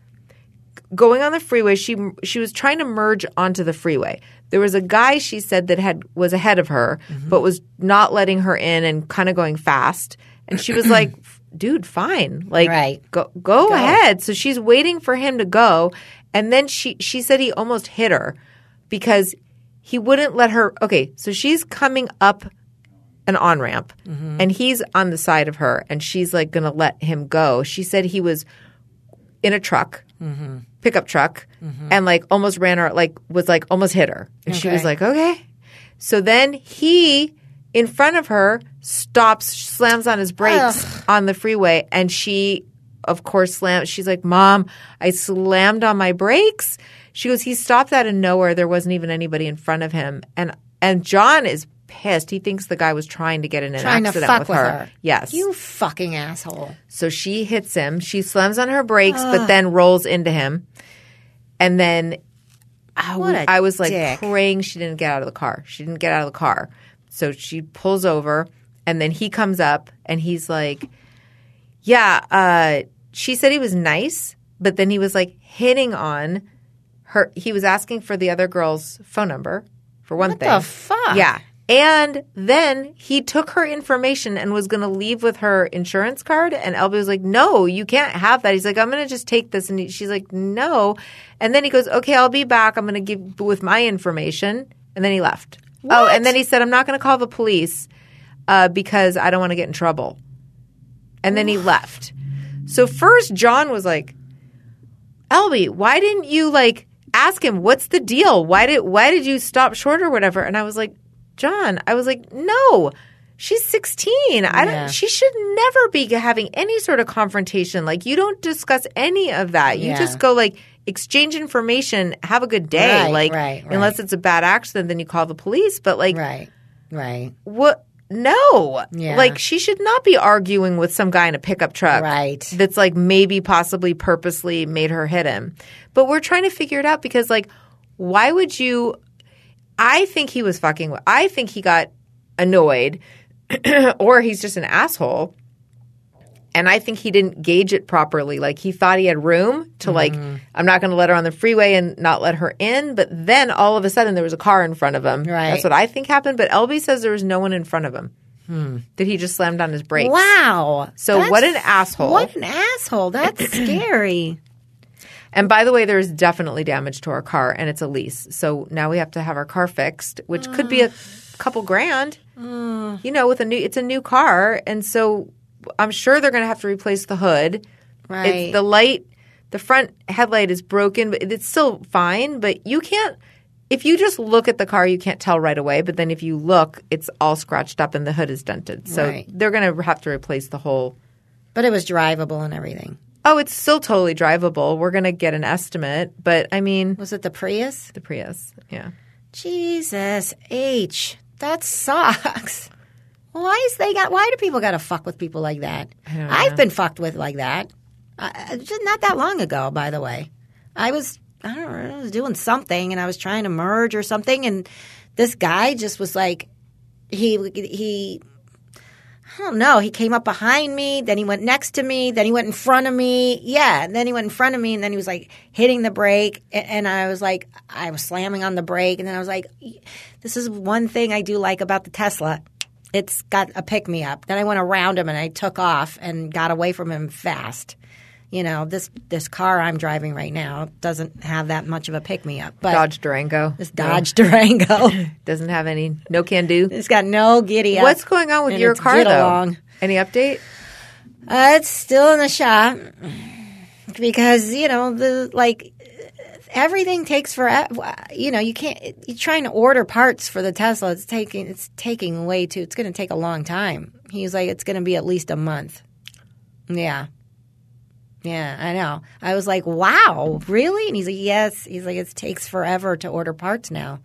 going on the freeway. She she was trying to merge onto the freeway. There was a guy, she said, that had was ahead of her, Mm-hmm. but was not letting her in and kind of going fast. And she was like, "Dude, fine, like Right. go, go ahead." So she's waiting for him to go, and then she she said he almost hit her because he wouldn't let her. Okay, so she's coming up an on ramp, Mm-hmm. and he's on the side of her, and she's like going to let him go. She said he was in a truck, Mm-hmm. pickup truck, and like almost ran her, like was like almost hit her, and she was Okay. like, "Okay." So then he, in front of her, stops, slams on his brakes on the freeway, and she, of course, slammed. She's like, "Mom, I slammed on my brakes." She goes, "He stopped out of nowhere. There wasn't even anybody in front of him." And and John is pissed. He thinks the guy was trying to get in an Trying to accident fuck with with her. her. Yes. You fucking asshole. So she hits him. She slams on her brakes, but then rolls into him. And then I, What a I was like dick. praying she didn't get out of the car. She didn't get out of the car. So she pulls over, and then he comes up, and he's like, yeah, uh, she said he was nice, but then he was like hitting on her. He was asking for the other girl's phone number, for one What thing. the fuck? Yeah. And then he took her information and was going to leave with her insurance card. And Elby was like, no, you can't have that. He's like, I'm going to just take this. And he, she's like, no. And then he goes, okay, I'll be back. I'm going to give with my information. And then he left. Oh, and then he said, I'm not going to call the police uh, because I don't want to get in trouble. And then he left. So first John was like, Elby, why didn't you like ask him, what's the deal? Why did why did you stop short or whatever? And I was like, John, I was like, no, she's sixteen. I Yeah. don't. She should never be having any sort of confrontation. Like, you don't discuss any of that. You Yeah. just go like exchange information, have a good day. Right, like, right, unless right. it's a bad accident, then you call the police. But like, Right. Right. what? No. Yeah. Like, she should not be arguing with some guy in a pickup truck. Right. That's like maybe possibly purposely made her hit him. But we're trying to figure it out because like, why would you? I think he was fucking with, I think he got annoyed or he's just an asshole. And I think he didn't gauge it properly. Like, he thought he had room to like, I'm not going to let her on the freeway and not let her in. But then all of a sudden there was a car in front of him. Right. That's what I think happened. But Elby says there was no one in front of him. That he just slammed on his brakes. Wow. So what an asshole. What an asshole. That's scary. And by the way, there's definitely damage to our car, and it's a lease. So now we have to have our car fixed, which could be a couple grand. You know, with a new, it's a new car, and so I'm sure they're going to have to replace the hood. Right. It's the light, the front headlight is broken, but it's still fine. But you can't. If you just look at the car, you can't tell right away. But then if you look, it's all scratched up and the hood is dented. So Right. they're going to have to replace the whole. But it was drivable and everything. Oh, it's still totally drivable. We're going to get an estimate. But I mean, Was it the Prius? the Prius. Yeah. Jesus H. That sucks. Why is they got? Why do people got to fuck with people like that? don't I've been fucked with like that. Uh, just not that long ago, by the way. I was I don't know. I was doing something, and I was trying to merge or something, and this guy just was like, he he. I don't know. He came up behind me, then he went next to me, then he went in front of me. Yeah, and then he went in front of me, and then he was like hitting the brake, and, and I was like, I was slamming on the brake, and then I was like, this is one thing I do like about the Tesla. It's got a pick me up. Then I went around him and I took off and got away from him fast. You know, this this car I'm driving right now doesn't have that much of a pick me up. But Dodge Durango. this Dodge Durango, Doesn't have any, no can do. it's got no giddy up. What's going on with and your it's car get though? along. Any update? Uh, it's still in the shop because you know the like everything takes forever. You know, you can't. You're trying to order parts for the Tesla. It's taking. It's taking way too. It's going to take a long time. He's like, it's going to be at least a month. Yeah. Yeah, I know. I was like, wow, really? And he's like, yes. He's like, it takes forever to order parts now.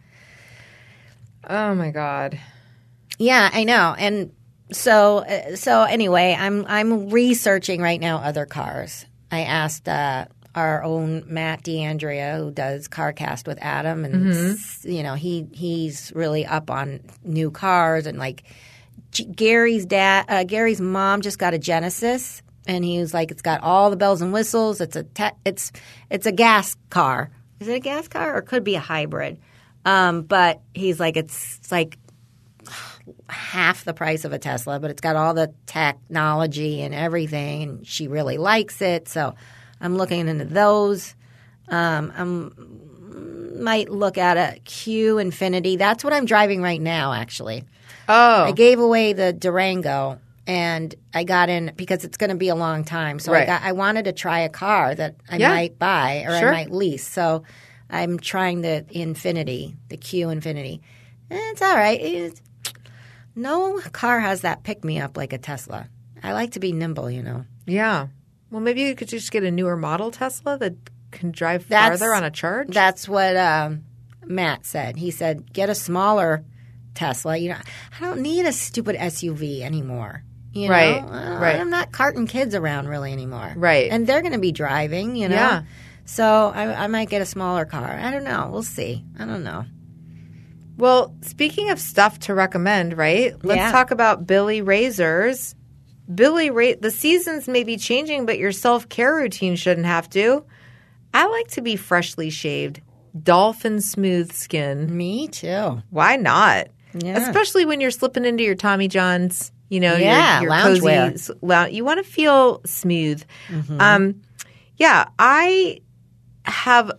Oh my God. Yeah, I know. And so, uh, so anyway, I'm I'm researching right now other cars. I asked uh, our own Matt D'Andrea, who does CarCast with Adam, and s- you know he he's really up on new cars and like G- Gary's dad, uh, Gary's mom just got a Genesis, and he was like, it's got all the bells and whistles. It's a te- it's it's a gas car. Is it a gas car or it could be a hybrid? Um, but he's like, it's, it's like half the price of a Tesla, but it's got all the technology and everything, and she really likes it. So I'm looking into those. Um, I'm might look at a Q Infinity. That's what I'm driving right now, actually. Oh. I gave away the Durango, and I got in because it's going to be a long time. So Right. I got I wanted to try a car that I Yeah. might buy or Sure. I might lease. So I'm trying the Infinity, the Q Infinity. And it's all right. It's, no car has that pick me up like a Tesla. I like to be nimble, you know. Yeah. Well, maybe you could just get a newer model Tesla that can drive That's- farther on a charge. That's what um, Matt said. He said, get a smaller Tesla. You know, I don't need a stupid S U V anymore. You know? Right, Uh, right. I'm not carting kids around really anymore. Right. And they're going to be driving, you know. Yeah. So I, I might get a smaller car. I don't know. We'll see. I don't know. Well, speaking of stuff to recommend, right? Let's Yeah. talk about Billy razors. Billy, ra- the seasons may be changing, but your self-care routine shouldn't have to. I like to be freshly shaved, dolphin smooth skin. Me too. Why not? Yeah. Especially when you're slipping into your Tommy Johns, you know, Yeah, your, your loungewear. cozy. s- lou- You want to feel smooth. Mm-hmm. Um, yeah, I have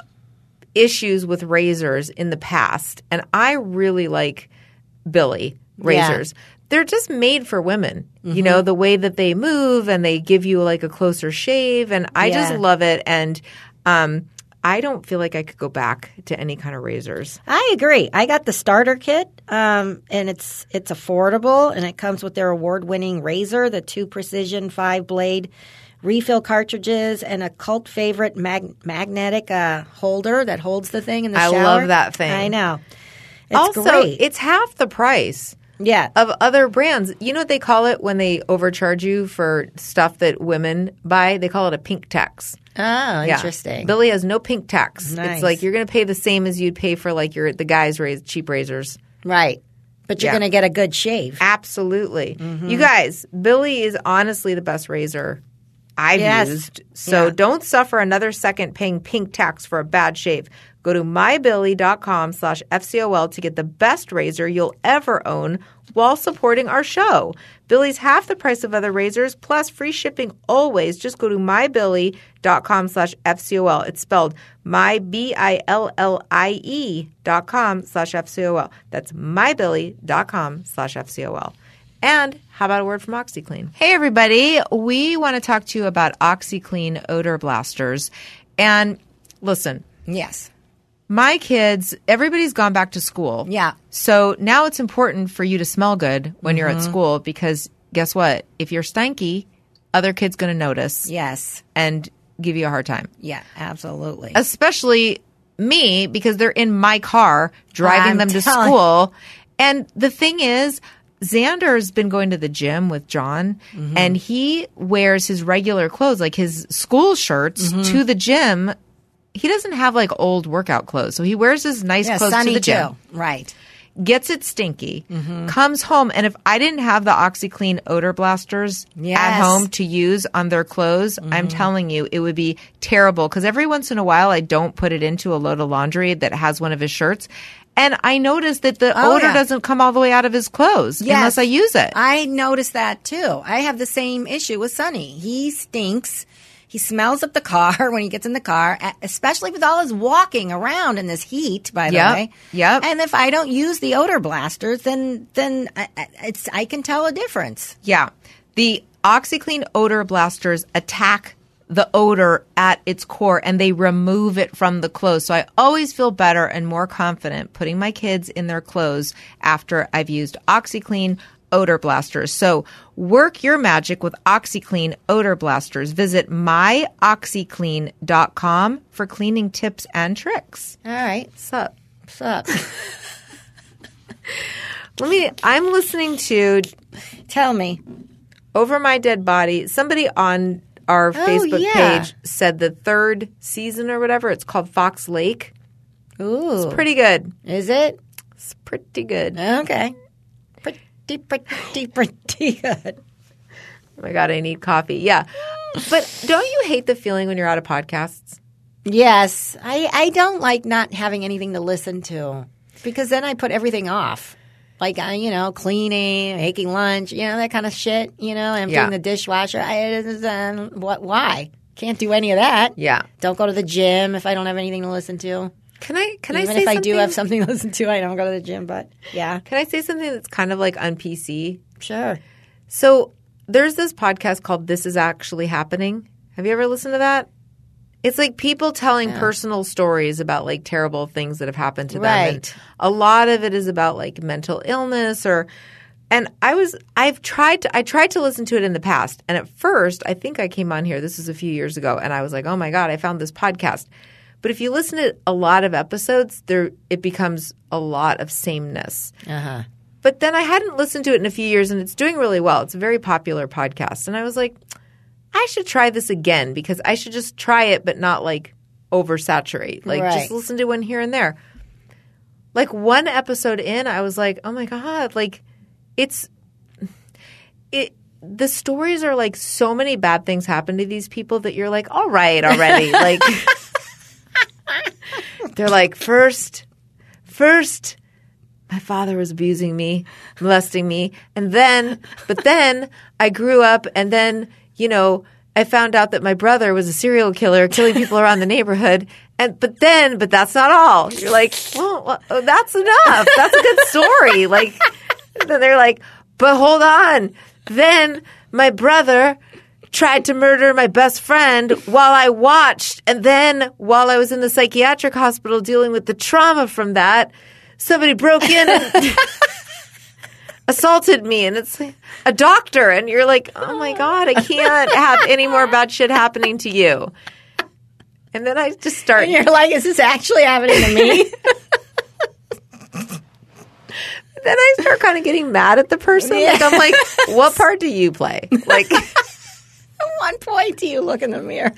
issues with razors in the past, and I really like Billy razors. They're just made for women. Mm-hmm. You know, the way that they move and they give you like a closer shave, and I just Yeah. love it. And um, I don't feel like I could go back to any kind of razors. I agree. I got the starter kit, um, and it's it's affordable, and it comes with their award-winning razor, the two precision five-blade refill cartridges, and a cult favorite mag- magnetic uh, holder that holds the thing in the I shower. love that thing. I know. It's also, great. it's half the price yeah. of other brands. You know what they call it when they overcharge you for stuff that women buy? They call it a pink tax. Oh, Yeah. interesting. Billy has no pink tax. Nice. It's like you're going to pay the same as you'd pay for like your the guys' raz- cheap razors. Right. But you're Yeah. going to get a good shave. Absolutely. Mm-hmm. You guys, Billy is honestly the best razor I've Yes. used. So Yeah. don't suffer another second paying pink tax for a bad shave. Go to mybilly.com slash FCOL to get the best razor you'll ever own while supporting our show. Billy's half the price of other razors plus free shipping always. Just go to mybilly.com slash FCOL. It's spelled my B I L L I E dot com slash FCOL. That's mybilly.com slash FCOL. And how about a word from OxyClean? Hey, everybody. We want to talk to you about OxyClean odor blasters. And listen, Yes. my kids, everybody's gone back to school. Yeah. So now it's important for you to smell good when you're Mm-hmm. at school because guess what? If you're stanky, other kids going to notice Yes. and give you a hard time. Yeah, absolutely. Especially me because they're in my car driving I'm them to telling- school. And the thing is, Xander's been going to the gym with John, Mm-hmm. and he wears his regular clothes, like his school shirts, Mm-hmm. to the gym. He doesn't have like old workout clothes, so he wears his nice Yeah, clothes Sunny to the gym. too. Right. Gets it stinky, Mm-hmm. comes home, and if I didn't have the OxyClean odor blasters at Yes. Mm-hmm. home to use on their clothes, I'm telling you, it would be terrible. Because every once in a while, I don't put it into a load of laundry that has one of his shirts, and I notice that the Oh, odor yeah. doesn't come all the way out of his clothes Yes. unless I use it. I noticed that too. I have the same issue with Sonny. He stinks. He smells up the car when he gets in the car, a- especially with all his walking around in this heat, by the Yep. way. Yep. And if I don't use the odor blasters, then then I, I- it's I can tell a difference. Yeah. The OxyClean odor blasters attack the odor at its core and they remove it from the clothes. So I always feel better and more confident putting my kids in their clothes after I've used OxyClean odor blasters. So work your magic with OxyClean odor blasters. Visit my oxy clean dot com for cleaning tips and tricks. All right. What's up? What's up? Let me, I'm listening to Tell me. Over My Dead Body. Somebody on our Facebook yeah. page said the third season or whatever, it's called Fox Lake. Ooh. It's pretty good. Is it? It's pretty good. Okay. Pretty, pretty, pretty good. Oh my God, I need coffee. Yeah. But don't you hate the feeling when you're out of podcasts? Yes. I, I don't like not having anything to listen to because then I put everything off. Like, uh, you know, cleaning, making lunch, you know, that kind of shit, you know, emptying Yeah. the dishwasher. I, uh, what? Why? Can't do any of that. Yeah. Don't go to the gym if I don't have anything to listen to. Can I can Even I say if I something? do have something to listen to, I don't go to the gym, but yeah. Can I say something that's kind of like on P C? Sure. So there's this podcast called This Is Actually Happening. Have you ever listened to that? It's like people telling personal stories about like terrible things that have happened to them. And Right. a lot of it is about like mental illness or and I was I've tried to I tried to listen to it in the past. And at first, I think I came on here, this is a few years ago, and I was like, "Oh my God, I found this podcast." But if you listen to a lot of episodes, there it becomes a lot of sameness. Uh-huh. but then I hadn't listened to it in a few years, and it's doing really well. It's a very popular podcast. And I was like, I should try this again because I should just try it but not like oversaturate. Like Right. just listen to one here and there. Like one episode in, I was like, oh my God, like it's it the stories are like so many bad things happen to these people that you're like, all right already. Like they're like, first first my father was abusing me, molesting me, and then but then I grew up and then, you know, I found out that my brother was a serial killer killing people around the neighborhood. And but then, but that's not all. You're like, well, well, that's enough. That's a good story. Like, then they're like, but hold on. Then my brother tried to murder my best friend while I watched. And then while I was in the psychiatric hospital dealing with the trauma from that, somebody broke in and assaulted me. And it's like, a doctor. And you're like, oh my God, I can't have any more bad shit happening to you. And then I just start. And you're like, is this actually happening to me? Then I start kind of getting mad at the person. Yeah. Like I'm like, what part do you play? Like, At one point, do you look in the mirror?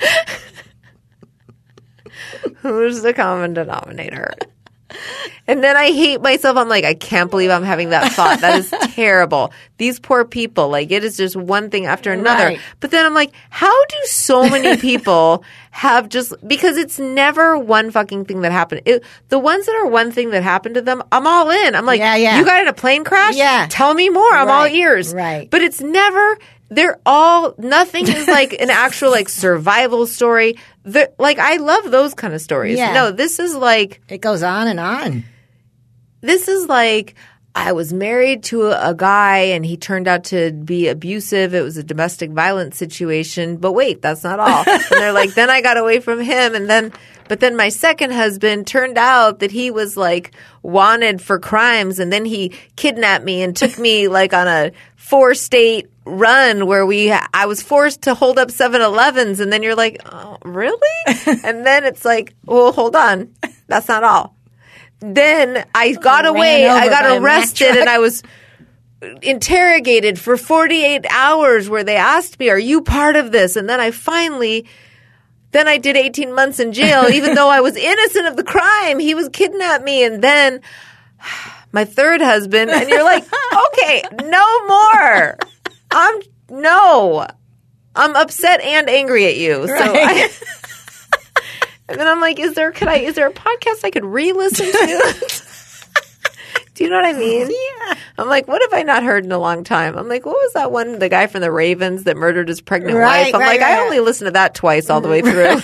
who's the common denominator? And then I hate myself. I'm like, I can't believe I'm having that thought. That is terrible. These poor people, like it is just one thing after another. Right. But then I'm like, how do so many people have just – because it's never one fucking thing that happened. It, the ones that are one thing that happened to them, I'm all in. I'm like, Yeah, yeah. you got in a plane crash? Yeah. Tell me more. I'm all Right, ears. right. But it's never – they're all – nothing is like an actual like survival story. They're, like I love those kind of stories. Yeah. No, this is like – It goes on and on. this is like I was married to a, a guy and he turned out to be abusive. It was a domestic violence situation. But wait, that's not all. And they're like, then I got away from him. And then, but then my second husband turned out that he was like wanted for crimes. And then he kidnapped me and took me like on a four state run where we, I was forced to hold up seven elevens. And then you're like, oh, really? And then it's like, well, hold on. That's not all. Then I got Ran away. over I got by a Mack arrested truck. and I was interrogated for forty-eight hours where they asked me, are you part of this? And then I finally, then I did eighteen months in jail, even though I was innocent of the crime. He was kidnapped me. And then my third husband, and you're like, okay, no more. I'm, no. I'm upset and angry at you. So I, and then I'm like, is there, could I, is there a podcast I could re-listen to? Do you know what I mean? Yeah. I'm like, what have I not heard in a long time? I'm like, what was that one, the guy from the Ravens that murdered his pregnant Right, wife? I'm right, like, I right. only listened to that twice all the way through.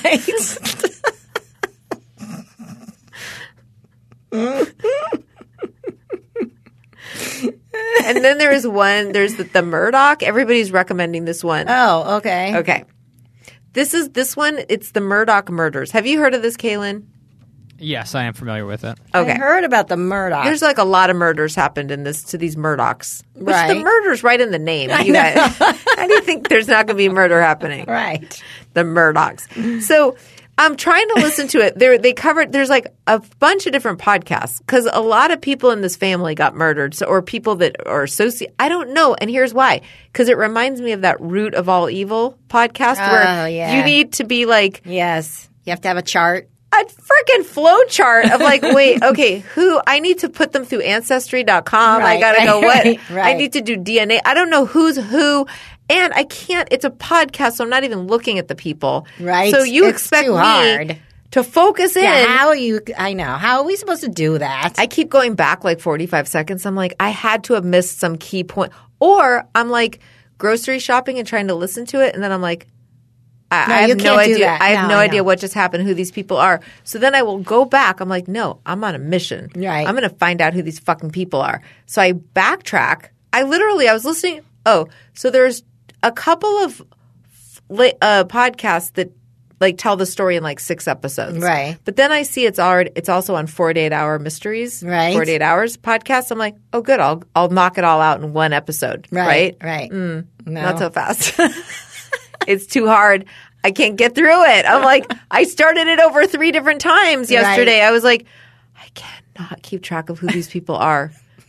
And then there is one, there's the, the Murdoch. Everybody's recommending this one. Oh, okay. Okay. This is, this one, it's the Murdoch murders. Have you heard of this, Kaylin? Yes, I am familiar with it. Okay. I heard about the Murdoch. There's like a lot of murders happened in this to these Murdochs. Which Right. the murder's right in the name. You guys, how do you think there's not going to be murder happening? right. The Murdochs. So I'm trying to listen to it. There, they covered. There's like a bunch of different podcasts because a lot of people in this family got murdered, so, or people that are associated. I don't know, and here's why. Because it reminds me of that Root of All Evil podcast Oh, where yeah. you need to be like. Yes. You have to have a chart. A freaking flow chart of like, wait, okay, who I need to put them through ancestry dot com. I Right, gotta right, go what? right, right. I need to do D N A. I don't know who's who. And I can't, it's a podcast, so I'm not even looking at the people. Right. So you It's expect too me hard. to focus in. Yeah, how are you? I know. How are we supposed to do that? I keep going back like forty-five seconds. I'm like, I had to have missed some key point. Or I'm like grocery shopping and trying to listen to it. And then I'm like, I, No, I have you no can't do idea. that. I have No, no I idea know. what just happened, who these people are. So then I will go back. I'm like, no, I'm on a mission. Right. I'm going to find out who these fucking people are. So I backtrack. I literally, I was listening. Oh, so there's a couple of uh, podcasts that like tell the story in like six episodes. Right. But then I see it's already, it's also on forty-eight hour mysteries. Right. forty-eight hours podcast. I'm like, oh, good. I'll, I'll knock it all out in one episode. Right. Right. Mm, No. Not so fast. It's too hard. I can't get through it. I'm like, I started it over three different times yesterday. Right. I was like, I cannot keep track of who these people are.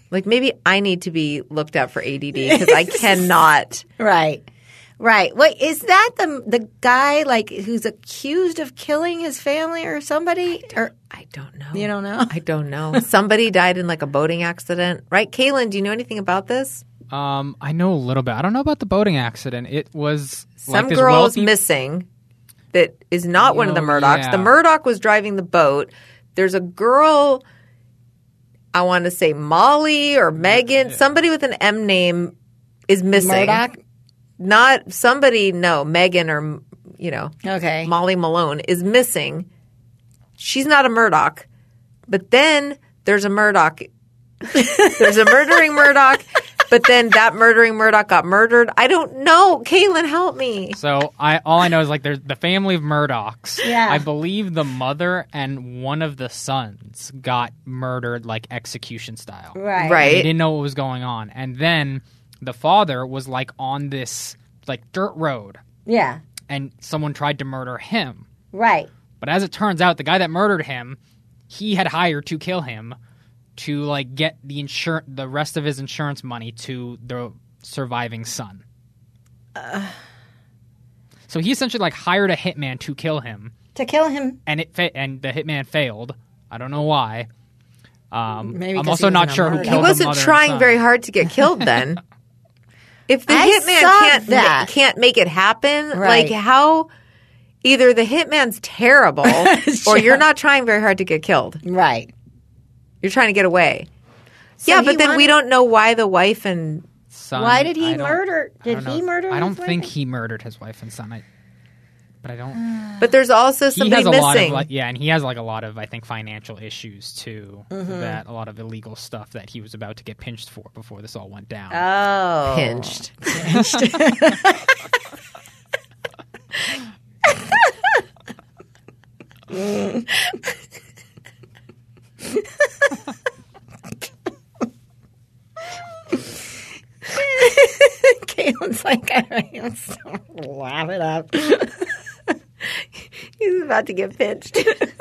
Like maybe I need to be looked at for A D D because I cannot. Right. Right. Wait, is that the the guy like who's accused of killing his family or somebody? Or I don't know. You don't know? I don't know. Somebody died in like a boating accident, right? Kaylin, do you know anything about this? Um, I know a little bit. I don't know about the boating accident. It was Some like this girl is wealthy- missing that is not one of the Oh, Murdochs. yeah. The Murdoch was driving the boat. There's a girl, I want to say Molly or Megan, somebody with an M name is missing. Murdoch? Not somebody, no, Megan or, you know, Okay. Molly Malone is missing. She's not a Murdoch. But then there's a Murdoch. There's a murdering Murdoch. But then that murdering Murdoch got murdered. I don't know. Kaylin, help me. So I all I know is like there's the family of Murdochs. Yeah. I believe the mother and one of the sons got murdered like execution style. Right. Right. They didn't know what was going on. And then the father was like on this like dirt road Yeah. and someone tried to murder him. Right. But as it turns out, the guy that murdered him, he had hired to kill him to like get the insur- the rest of his insurance money to the surviving son. Uh. So he essentially like hired a hitman to kill him, To kill him. and it fa- and the hitman failed. I don't know why. Um, Maybe I'm 'cause also he not wasn't a sure who murderer. He killed the wasn't mother and trying son. very hard to get killed then. If the I hitman saw can't that. can't make it happen, Right. like how either the hitman's terrible or you're not trying very hard to get killed. Right. You're trying to get away. So yeah, he but then we wanted- don't know why the wife and Son, Why did he I don't- murder- I did don't know. he murder I don't his wife think and- he murdered his wife and son. I, but I don't. but there's also He somebody has a lot of missing. like, yeah, and he has like a lot of I think financial issues too. Mm-hmm. That a lot of illegal stuff that he was about to get pinched for before this all went down. Oh. Pinched. Caitlin's like, I'm so laugh it up. He's about to get pinched. It's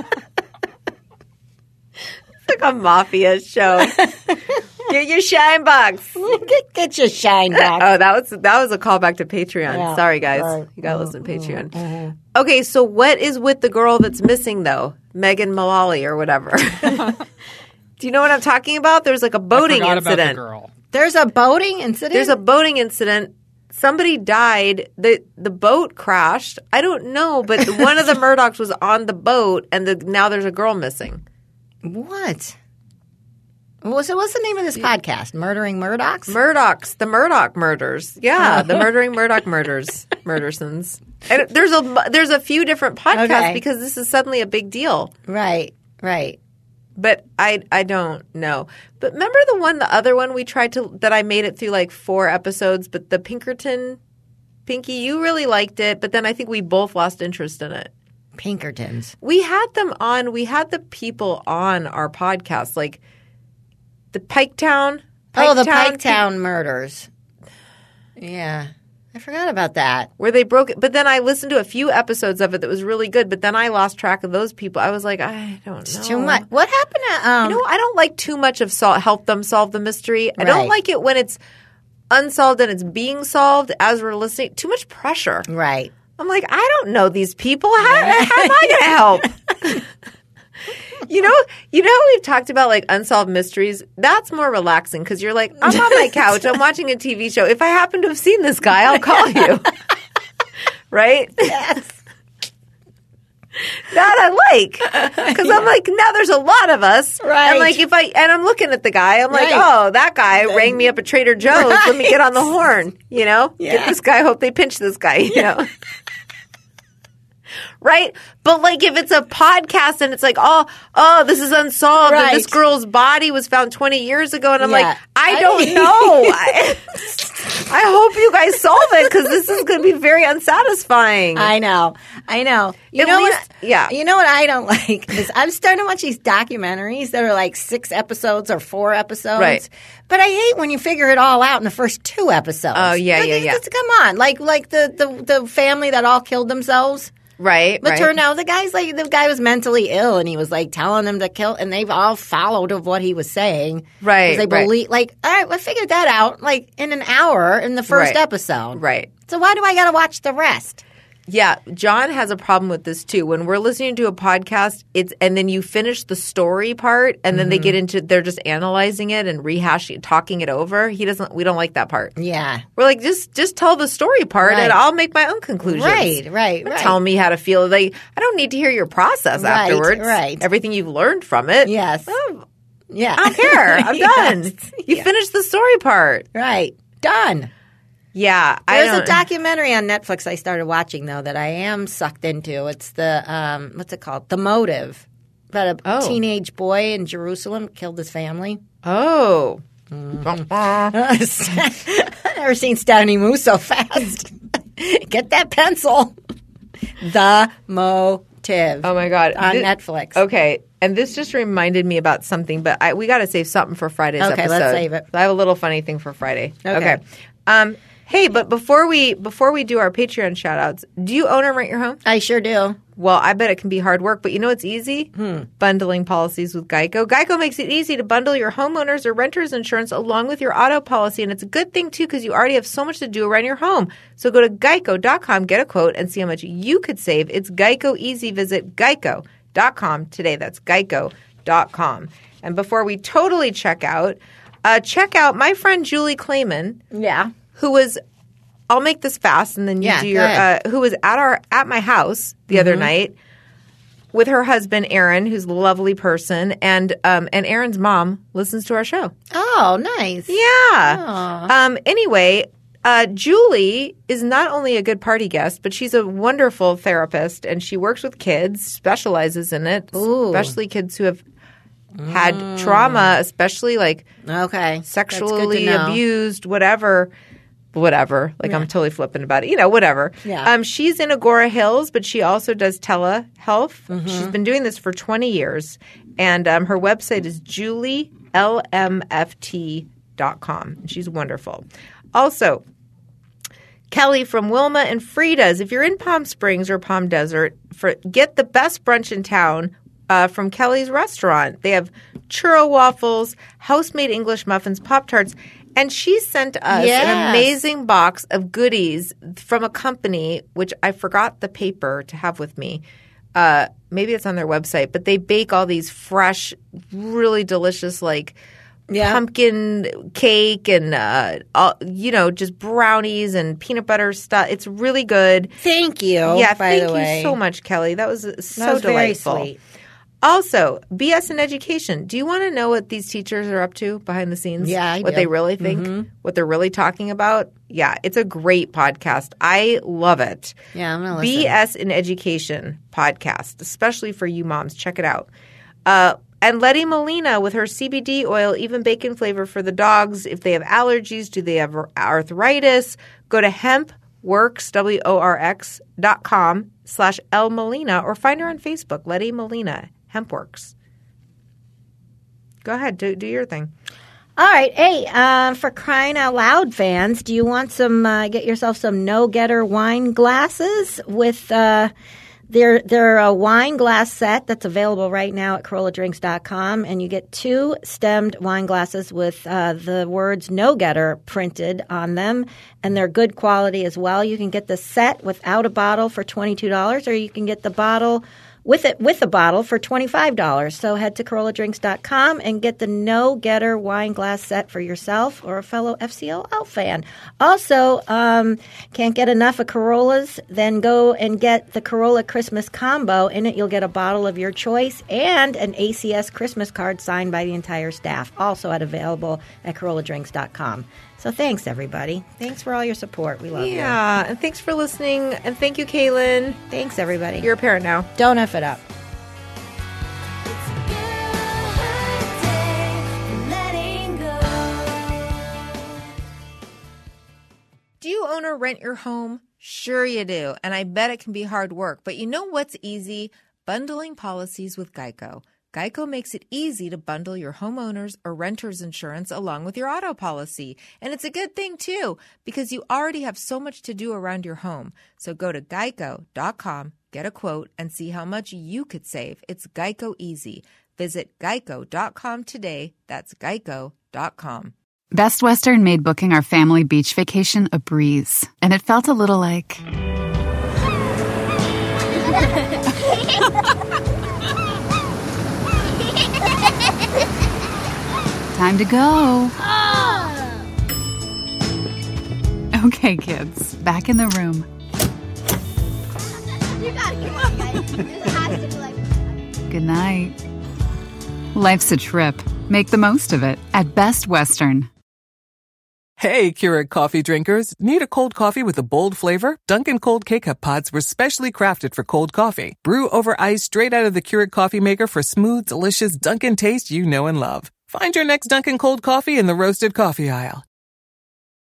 like a mafia show. Get your shine box. get, get your shine back. Oh, that was that was a callback to Patreon. Yeah, Sorry, guys. right. You gotta listen to Patreon. Okay, so what is with the girl that's missing though? Megan Mullally or whatever. Do you know what I'm talking about? There's like a I boating forgot about incident. the girl. There's a boating incident? There's a boating incident. Somebody died. The the boat crashed. I don't know, but one of the Murdochs was on the boat, and the, now there's a girl missing. What? What's, what's the name of this podcast? Murdering Murdochs? Murdochs, the Murdoch murders. Yeah, the murdering Murdoch murders, Murdersons. And there's a there's a few different podcasts Okay. because this is suddenly a big deal. right, right. But I I don't know. But remember the one, the other one we tried to that I made it through like four episodes. But the Pinkerton, Pinky, you really liked it. But then I think we both lost interest in it. Pinkertons. We had them on. We had the people on our podcast, like the Piketown. Oh, the Piketown- Piketown murders. Yeah. I forgot about that. where they broke it. But then I listened to a few episodes of it that was really good. But then I lost track of those people. I was like, I don't know. It's too much. What happened to um You know, I don't like too much of sol- help them solve the mystery. I don't Right. like it when it's unsolved and it's being solved as we're listening. Too much pressure. right. I'm like, I don't know these people. How, how am I going to help? You know, you know, we've talked about like unsolved mysteries. That's more relaxing because you're like, I'm on my couch, I'm watching a T V show. If I happen to have seen this guy, I'll call you. Right? Yes. That I like because I'm like, now there's a lot of us, Right. And like, if I and I'm looking at the guy, I'm like, Right. oh, that guy rang me up at Trader Joe's. Let me get on the horn. You know, Yeah. get this guy. Hope they pinch this guy. You know. Right? But like if it's a podcast and it's like, oh, oh, this is unsolved and this Right. girl's body was found twenty years ago and I'm Yeah. like, I I- don't know. I, I hope you guys solve it because this is going to be very unsatisfying. I know. I know. You At know least- what? yeah. You know what I don't like is I'm starting to watch these documentaries that are like six episodes or four episodes. Right. But I hate when you figure it all out in the first two episodes. Oh, yeah, Like, yeah, it's- yeah. it's- Come on, like like the, the the family that all killed themselves. Right, But right. turned out the guy's like the guy was mentally ill, and he was like telling them to kill, and they've all followed of what he was saying. Right, 'Cause They right. believe like, all right, we figured that out like in an hour in the first Right. episode. Right. So why do I got to watch the rest? Yeah, John has a problem with this too. When we're listening to a podcast, it's and then you finish the story part, and then they get into they're just analyzing it and rehashing, talking it over. He doesn't. We don't like that part. Yeah. We're like, just just tell the story part, Right. and I'll make my own conclusions. Right, right, Don't right. Tell me how to feel. Like I don't need to hear your process Right, afterwards. right. Everything you've learned from it. Yes. Oh, Yeah. I don't care. I'm Yes. done. You finished the story part. Right. Done. Yeah, I There's don't. a documentary on Netflix I started watching though that I am sucked into. It's the um, what's it called? The Motive. About a Oh. teenage boy in Jerusalem killed his family. Oh. I've never seen Stephanie move so fast. Get that pencil. The Motive. Oh my God. On Thi- Netflix. Okay. And this just reminded me about something, but I, we got to save something for Friday's Okay, episode. let's save it. I have a little funny thing for Friday. Okay. Um, hey, but before we before we do our Patreon shout outs, do you own or rent your home? I sure do. Well, I bet it can be hard work, but you know what's easy? Hmm. Bundling policies with Geico. Geico makes it easy to bundle your homeowners or renters insurance along with your auto policy, and it's a good thing too because you already have so much to do around your home. So go to geico dot com, get a quote, and see how much you could save. It's Geico easy. Visit geico dot com today. That's geico dot com. And before we totally check out, uh, check out my friend Julie Clayman, Yeah. who was I'll make this fast and then you Yeah, do go your ahead. uh, who was at our at my house the other night with her husband Aaron, who's a lovely person, and um and Aaron's mom listens to our show. Oh, nice. Yeah. Um anyway, uh Julie is not only a good party guest, but she's a wonderful therapist and she works with kids, specializes in it, Ooh. especially kids who have had trauma, especially like Okay. sexually That's good to know. abused, whatever, whatever. Like I'm totally flippant about it. You know, whatever. Yeah. Um, she's in Agora Hills, but she also does telehealth. Mm-hmm. She's been doing this for twenty years, and um, her website is julie l m f t dot com. She's wonderful. Also, Kelly from Wilma and Frida's. If you're in Palm Springs or Palm Desert, for get the best brunch in town uh, from Kelly's restaurant. They have churro waffles, house-made English muffins, Pop-Tarts, and she sent us Yes. an amazing box of goodies from a company, which I forgot the paper to have with me. Uh, maybe it's on their website, but they bake all these fresh, really delicious, like Yeah. pumpkin cake and uh, all, you know, just brownies and peanut butter stuff. It's really good. Thank you. yeah, by thank the way. you so much, Kelly. That was uh, so That was very delightful. sweet. Also, B S in education. Do you want to know what these teachers are up to behind the scenes? Yeah, I what do. they really think, what they're really talking about. Yeah, it's a great podcast. I love it. Yeah, I'm gonna listen. B S in education podcast, especially for you moms. Check it out. Uh, and Letty Molina with her C B D oil, even bacon flavor for the dogs. If they have allergies, do they have arthritis? Go to hempworks, W O R X dot com slash L Molina or find her on Facebook, Letty Molina, Hempworks. Go ahead, do, do your thing. All right. Hey, uh, for crying out loud fans, do you want some, uh, get yourself some no-getter wine glasses with, uh, they're, they're a wine glass set that's available right now at Corolla Drinks dot com, and you get two stemmed wine glasses with uh, the words no getter printed on them, and they're good quality as well. You can get the set without a bottle for twenty-two dollars, or you can get the bottle with it with a bottle for twenty-five dollars. So head to Corolla Drinks dot com and get the No Getter wine glass set for yourself or a fellow F C L L fan. Also, um, can't get enough of Corollas? Then go and get the Corolla Christmas Combo. In it, you'll get a bottle of your choice and an A C S Christmas card signed by the entire staff. Also at available at Corolla Drinks dot com. So thanks, everybody. Thanks for all your support. We love you. Yeah, and thanks for listening. And thank you, Kaylin. Thanks, everybody. You're a parent now. Don't F it up. Do you own or rent your home? Sure you do. And I bet it can be hard work. But you know what's easy? Bundling policies with Geico. Geico makes it easy to bundle your homeowner's or renter's insurance along with your auto policy. And it's a good thing, too, because you already have so much to do around your home. So go to geico dot com, get a quote, and see how much you could save. It's Geico Easy. Visit geico dot com today. That's geico dot com. Best Western made booking our family beach vacation a breeze, and it felt a little like... Time to go. Okay, kids, back in the room. You gotta get one, guys. This has to be like. Good night. Life's a trip. Make the most of it at Best Western. Hey, Keurig coffee drinkers. Need a cold coffee with a bold flavor? Dunkin' Cold K-Cup pods were specially crafted for cold coffee. Brew over ice straight out of the Keurig coffee maker for smooth, delicious Dunkin' taste you know and love. Find your next Dunkin' Cold coffee in the roasted coffee aisle.